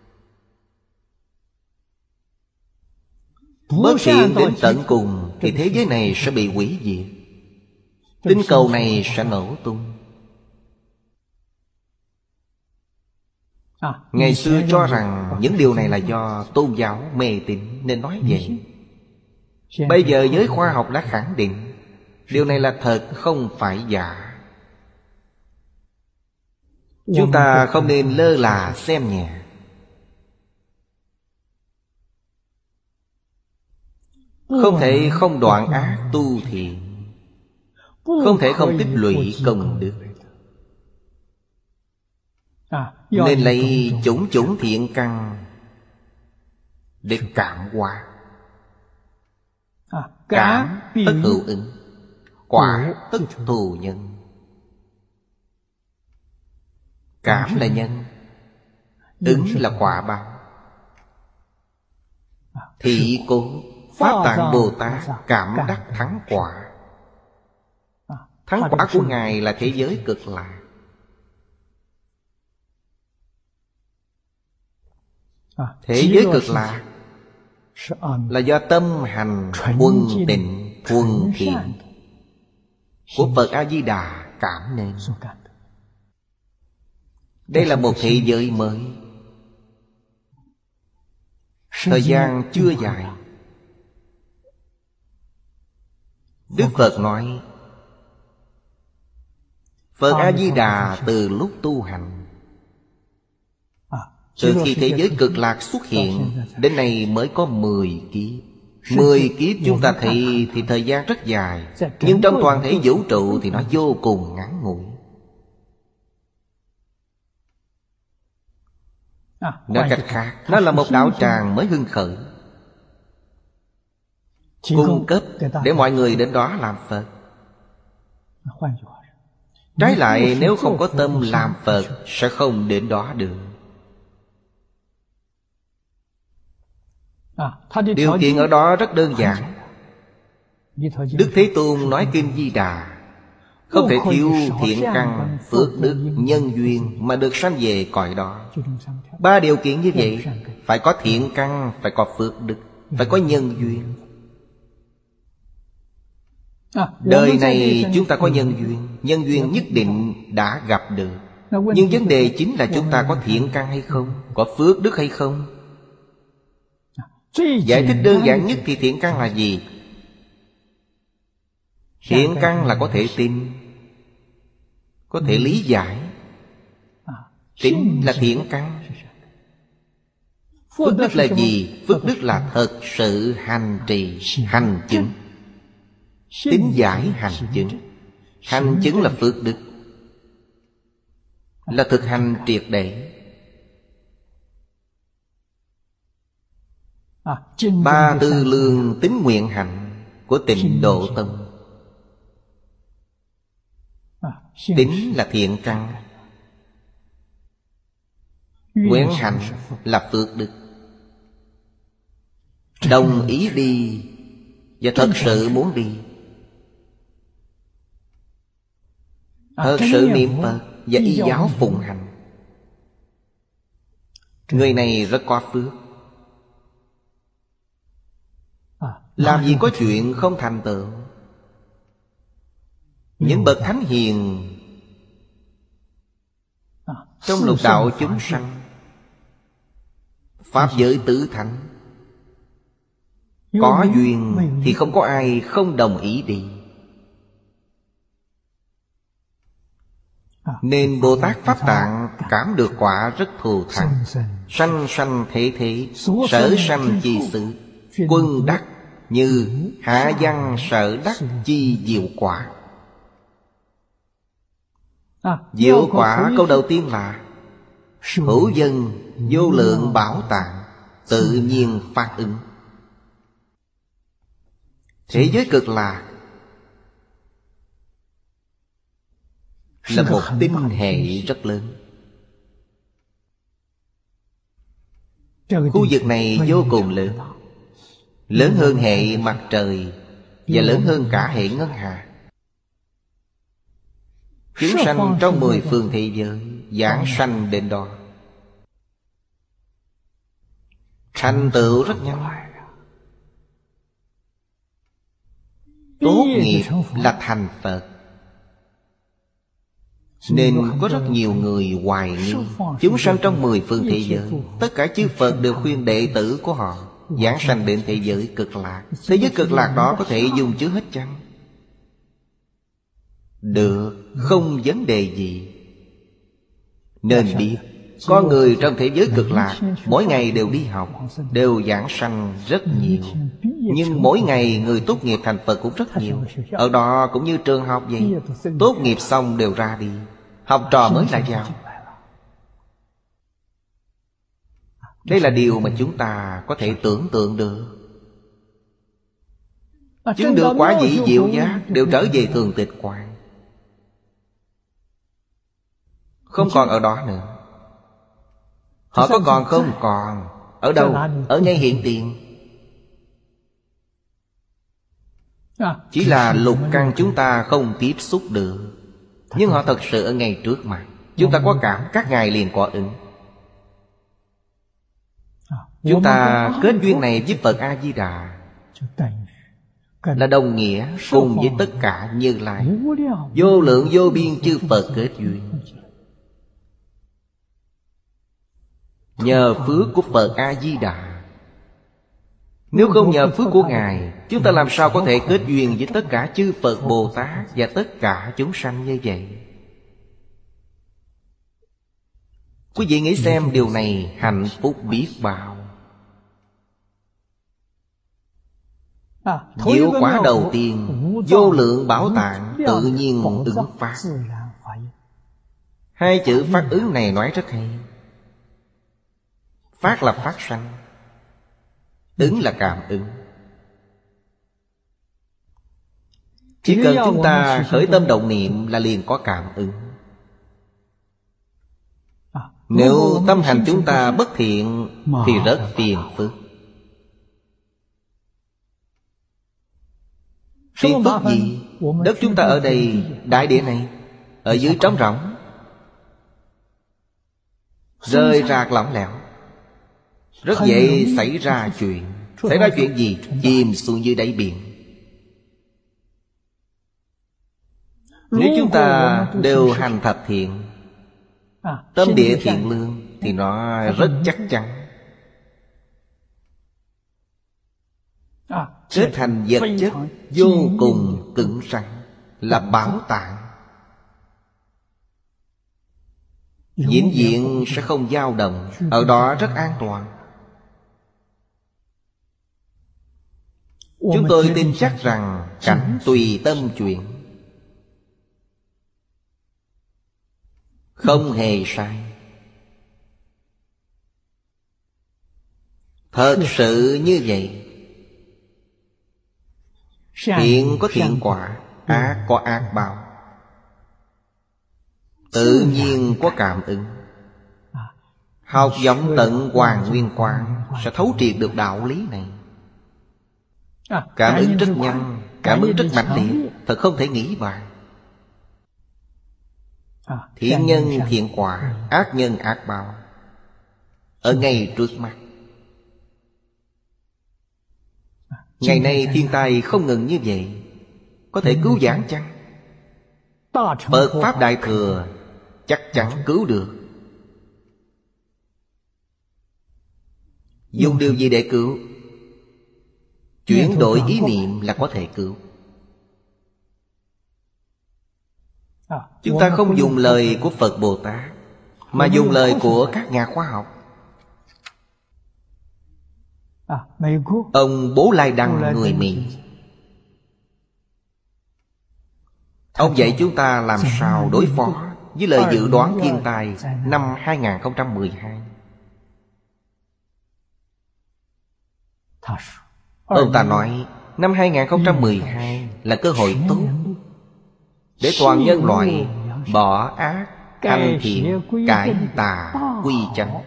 Bất thiện đến tận cùng thì thế giới này sẽ bị hủy diệt. Tinh cầu này sẽ nổ tung. Ngày xưa cho rằng những điều này là do tôn giáo mê tín nên nói vậy. Bây giờ giới khoa học đã khẳng định điều này là thật, không phải giả. Chúng ta không nên lơ là xem nhẹ. Không thể không đoạn ác tu thiện, không thể không tích lũy công đức. Nên lấy chủng chủng thiện căn để cảm hóa. Cảm tất hữu ứng, quả tất thù nhân. Cảm là nhân, ứng là quả báo. Thị cố Pháp Tạng Bồ Tát cảm đắc thắng quả. Thắng quả của Ngài là thế giới Cực Lạc. Thế giới Cực Lạc là do tâm hành thuần tịnh thuần thiện của Phật A-di-đà cảm nên. Đây là một thế giới mới. Thời gian chưa dài. Đức Phật nói Phật A-di-đà từ lúc tu hành, từ khi thế giới Cực Lạc xuất hiện đến nay mới có mười kiếp. Mười kiếp chúng ta thấy thì thời gian rất dài, nhưng trong toàn thể vũ trụ thì nó vô cùng ngắn ngủi. Nói cách khác, nó là một đạo tràng mới hưng khởi, cung cấp để mọi người đến đó làm Phật. Trái lại, nếu không có tâm làm Phật sẽ không đến đó được. Điều kiện ở đó rất đơn giản. Đức Thế Tôn nói Kinh Di Đà không thể thiếu thiện căn, phước đức, nhân duyên mà được sanh về cõi đó. Ba điều kiện như vậy: phải có thiện căn, phải có phước đức, phải có nhân duyên. Đời này chúng ta có nhân duyên, nhân duyên nhất định đã gặp được. Nhưng vấn đề chính là chúng ta có thiện căn hay không, có phước đức hay không. Giải thích đơn giản nhất thì thiện căn là gì? Thiện căn là có thể tin, có thể lý giải. Tin là thiện căn. Phước đức là gì? Phước đức là thật sự hành trì, hành chứng. Tín giải hành chứng. Hành chứng là phước đức, là thực hành triệt để. Ba tư lương tín nguyện hạnh của Tịnh Độ Tông. Tín là thiện căn, nguyện hạnh là phước đức. Đồng ý đi và thật sự muốn đi, thật sự niệm Phật và y giáo phụng hành, người này rất có phước. Làm gì có chuyện không thành tựu. Những bậc thánh hiền trong lục đạo chúng sanh, pháp giới tứ thánh, có duyên thì không có ai không đồng ý đi. Nên Bồ Tát Pháp Tạng cảm được quả rất thù thắng. Sanh sanh thế thế, sở sanh chi sự, quân đắc như hạ văn sở đắc chi diệu quả. Diệu quả câu đầu tiên là hữu dân vô lượng bảo tạng tự nhiên phát ứng. Thế giới Cực Lạc là một tinh hệ rất lớn. Khu vực này vô cùng lớn, lớn hơn hệ mặt trời và lớn hơn cả hệ ngân hà. Chúng sanh trong mười phương thế giới giảng sanh đến đó, thành tựu rất nhanh. Tốt nghiệp là thành Phật. Nên có rất nhiều người hoài nghi chúng sanh trong mười phương thế giới, tất cả chư Phật đều khuyên đệ tử của họ giảng sanh đến thế giới Cực Lạc. Thế giới Cực Lạc đó có thể dùng chứa hết chăng? Được, không vấn đề gì. Nên biết có người trong thế giới Cực Lạc mỗi ngày đều đi học, đều giảng sanh rất nhiều. Nhưng mỗi ngày người tốt nghiệp thành Phật cũng rất nhiều. Ở đó cũng như trường học vậy, tốt nghiệp xong đều ra đi, học trò mới lại vào. Đây là điều mà chúng ta có thể tưởng tượng được. Chứng được quả vị diệu giác đều trở về thường tịch quan, không còn ở đó nữa. Họ có còn không? Còn. Ở đâu? Ở ngay hiện tiền. Chỉ là lục căn chúng ta không tiếp xúc được, nhưng họ thật sự ở ngay trước mặt. Chúng ta có cảm, các ngài liền có ứng. Chúng ta kết duyên này với Phật A-di-đà là đồng nghĩa cùng với tất cả Như Lai, vô lượng vô biên chư Phật kết duyên. Nhờ phước của Phật A-di-đà. Nếu không nhờ phước của Ngài, chúng ta làm sao có thể kết duyên với tất cả chư Phật Bồ Tát và tất cả chúng sanh như vậy? Quý vị nghĩ xem, điều này hạnh phúc biết bao. Diệu quả đầu tiên, vô lượng bảo tạng tự nhiên ứng phát. Hai chữ phát ứng này nói rất hay. Phát là phát sanh, ứng là cảm ứng. Chỉ cần chúng ta khởi tâm động niệm là liền có cảm ứng. Nếu tâm hành chúng ta bất thiện thì rất phiền phức. Phiền phức gì? Đất chúng ta ở đây, đại địa này, ở dưới trống rỗng, rơi rạc lỏng lẻo, rất dễ xảy ra chuyện. Xảy ra chuyện gì? Chìm xuống dưới đáy biển. Nếu chúng ta đều hành thập thiện, tâm địa thiện lương, thì nó rất chắc chắn kết thành vật chất vô cùng cứng rắn, là bảo tàng, vĩnh viễn sẽ không dao động. Ở đó rất an toàn. Chúng tôi tin chắc rằng cảnh tùy tâm chuyển, không hề sai. Thật sự như vậy. Thiện có thiện quả, ác có ác báo, tự nhiên có cảm ứng. Học vọng tận Hoàng Nguyên Quang sẽ thấu triệt được đạo lý này. Cảm ứng rất nhanh, cảm ứng rất mạnh liệt, thật không thể nghĩ bàn. Thiện nhân thiện quả, ác nhân ác báo, ở ngay trước mắt. Ngày nay thiên tai không ngừng như vậy, có thể cứu vãn chăng? Phật Pháp Đại Thừa chắc chắn cứu được. Dùng điều gì để cứu? Chuyển đổi ý niệm là có thể cứu. Chúng ta không dùng lời của Phật Bồ Tát, mà dùng lời của các nhà khoa học. Ông Bố Lai Đăng người Mỹ, ông dạy chúng ta làm sao đối phó với lời dự đoán thiên tai năm hai không một hai. Ông ta nói năm hai không một hai là cơ hội tốt để toàn nhân loại bỏ ác, hành thiện, cải tà, quy chánh.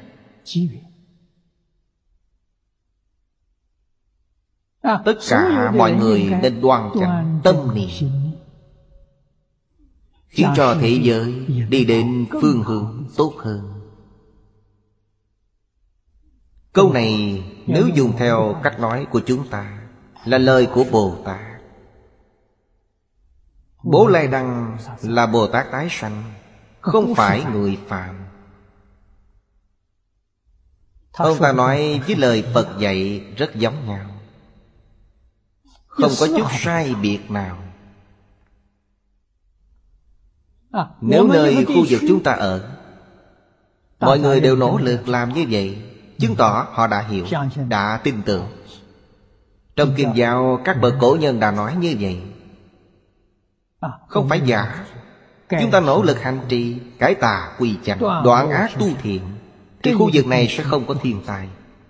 Tất cả mọi người nên đoan chánh tâm niệm, khiến cho thế giới đi đến phương hướng tốt hơn. Câu này nếu dùng theo cách nói của chúng ta là lời của Bồ Tát. Bố Lai Đăng là Bồ Tát tái sanh, không phải người phàm. Ông ta nói với lời Phật dạy rất giống nhau, không có chút sai biệt nào. Nếu nơi khu vực chúng ta ở, mọi người đều nỗ lực làm như vậy, chứng tỏ họ đã hiểu, đã tin tưởng. Trong Kinh Giáo, các bậc cổ nhân đã nói như vậy, không phải giả. Chúng ta nỗ lực hành trì, cải tà quy chánh, đoạn ác tu thiện, thì khu vực này sẽ không có thiên tai.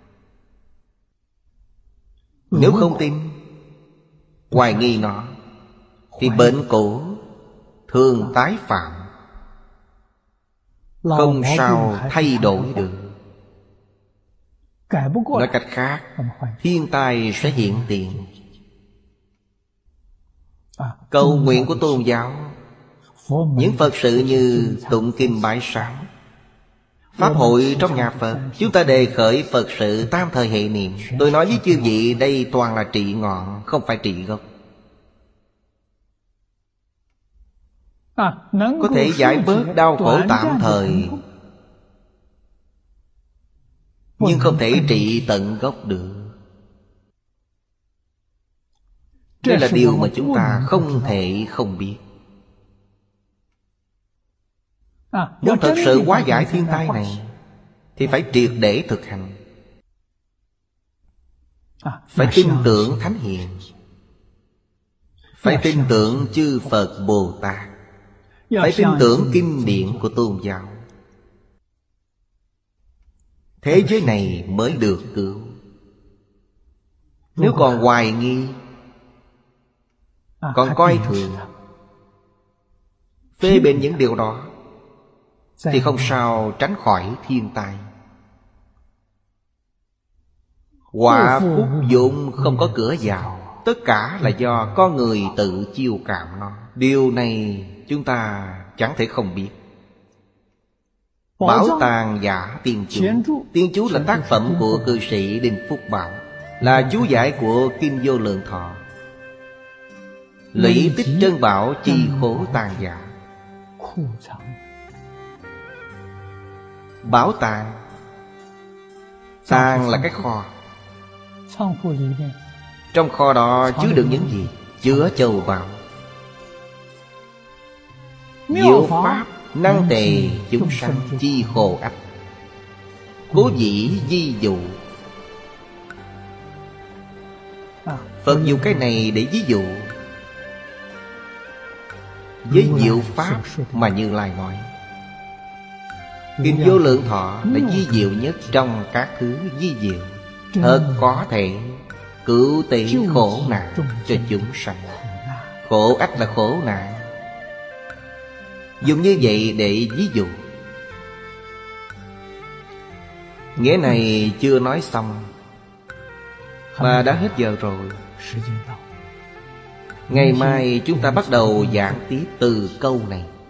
Nếu không tin, hoài nghi nó, thì bệnh cũ thường tái phạm, không sao thay đổi được. Nói cách khác, thiên tai sẽ hiện tiền. Cầu nguyện của tôn giáo, những Phật sự như tụng kinh bái sám, pháp hội trong nhà Phật, chúng ta đề khởi Phật sự tam thời hệ niệm. Tôi nói với chư vị, đây toàn là trị ngọn, không phải trị gốc. Có thể giải bớt đau khổ tạm thời, nhưng không thể trị tận gốc được. Đây là điều mà chúng ta không thể không biết. Muốn thật sự hóa giải thiên tai này thì phải triệt để thực hành. Phải tin tưởng Thánh Hiền, phải tin tưởng chư Phật Bồ Tát, phải tin tưởng kinh điển của tôn giáo. Thế giới này mới được cứu. Nếu còn hoài nghi, còn coi thường, phê bình những điều đó, thì không sao tránh khỏi thiên tai. Quả phúc dụng không có cửa vào, tất cả là do con người tự chiêu cảm nó. Điều này chúng ta chẳng thể không biết. Bảo tàng giả tiên chú. Tiên chú là tác phẩm của cư sĩ Đinh Phúc Bảo, là chú giải của Kinh Vô Lượng Thọ. Lũy tích trân bảo chi khổ tàng giả. Bảo tàng, tàng là cái kho. Trong kho đó chứa được những gì? Chứa châu báu. Diệu pháp năng tề chúng sanh chi khổ ách. Cố dĩ di dụ. Phật dùng cái này để ví dụ với diệu pháp mà Như Lai nói. Kinh Vô Lượng Thọ là vi diệu nhất trong các thứ vi diệu. Thật có thể cứu tế khổ nạn cho chúng sanh. Khổ ách là khổ nạn, dùng như vậy để ví dụ. Nghĩa này chưa nói xong mà đã hết giờ rồi. Ngày mai chúng ta bắt đầu giảng tiếp từ câu này.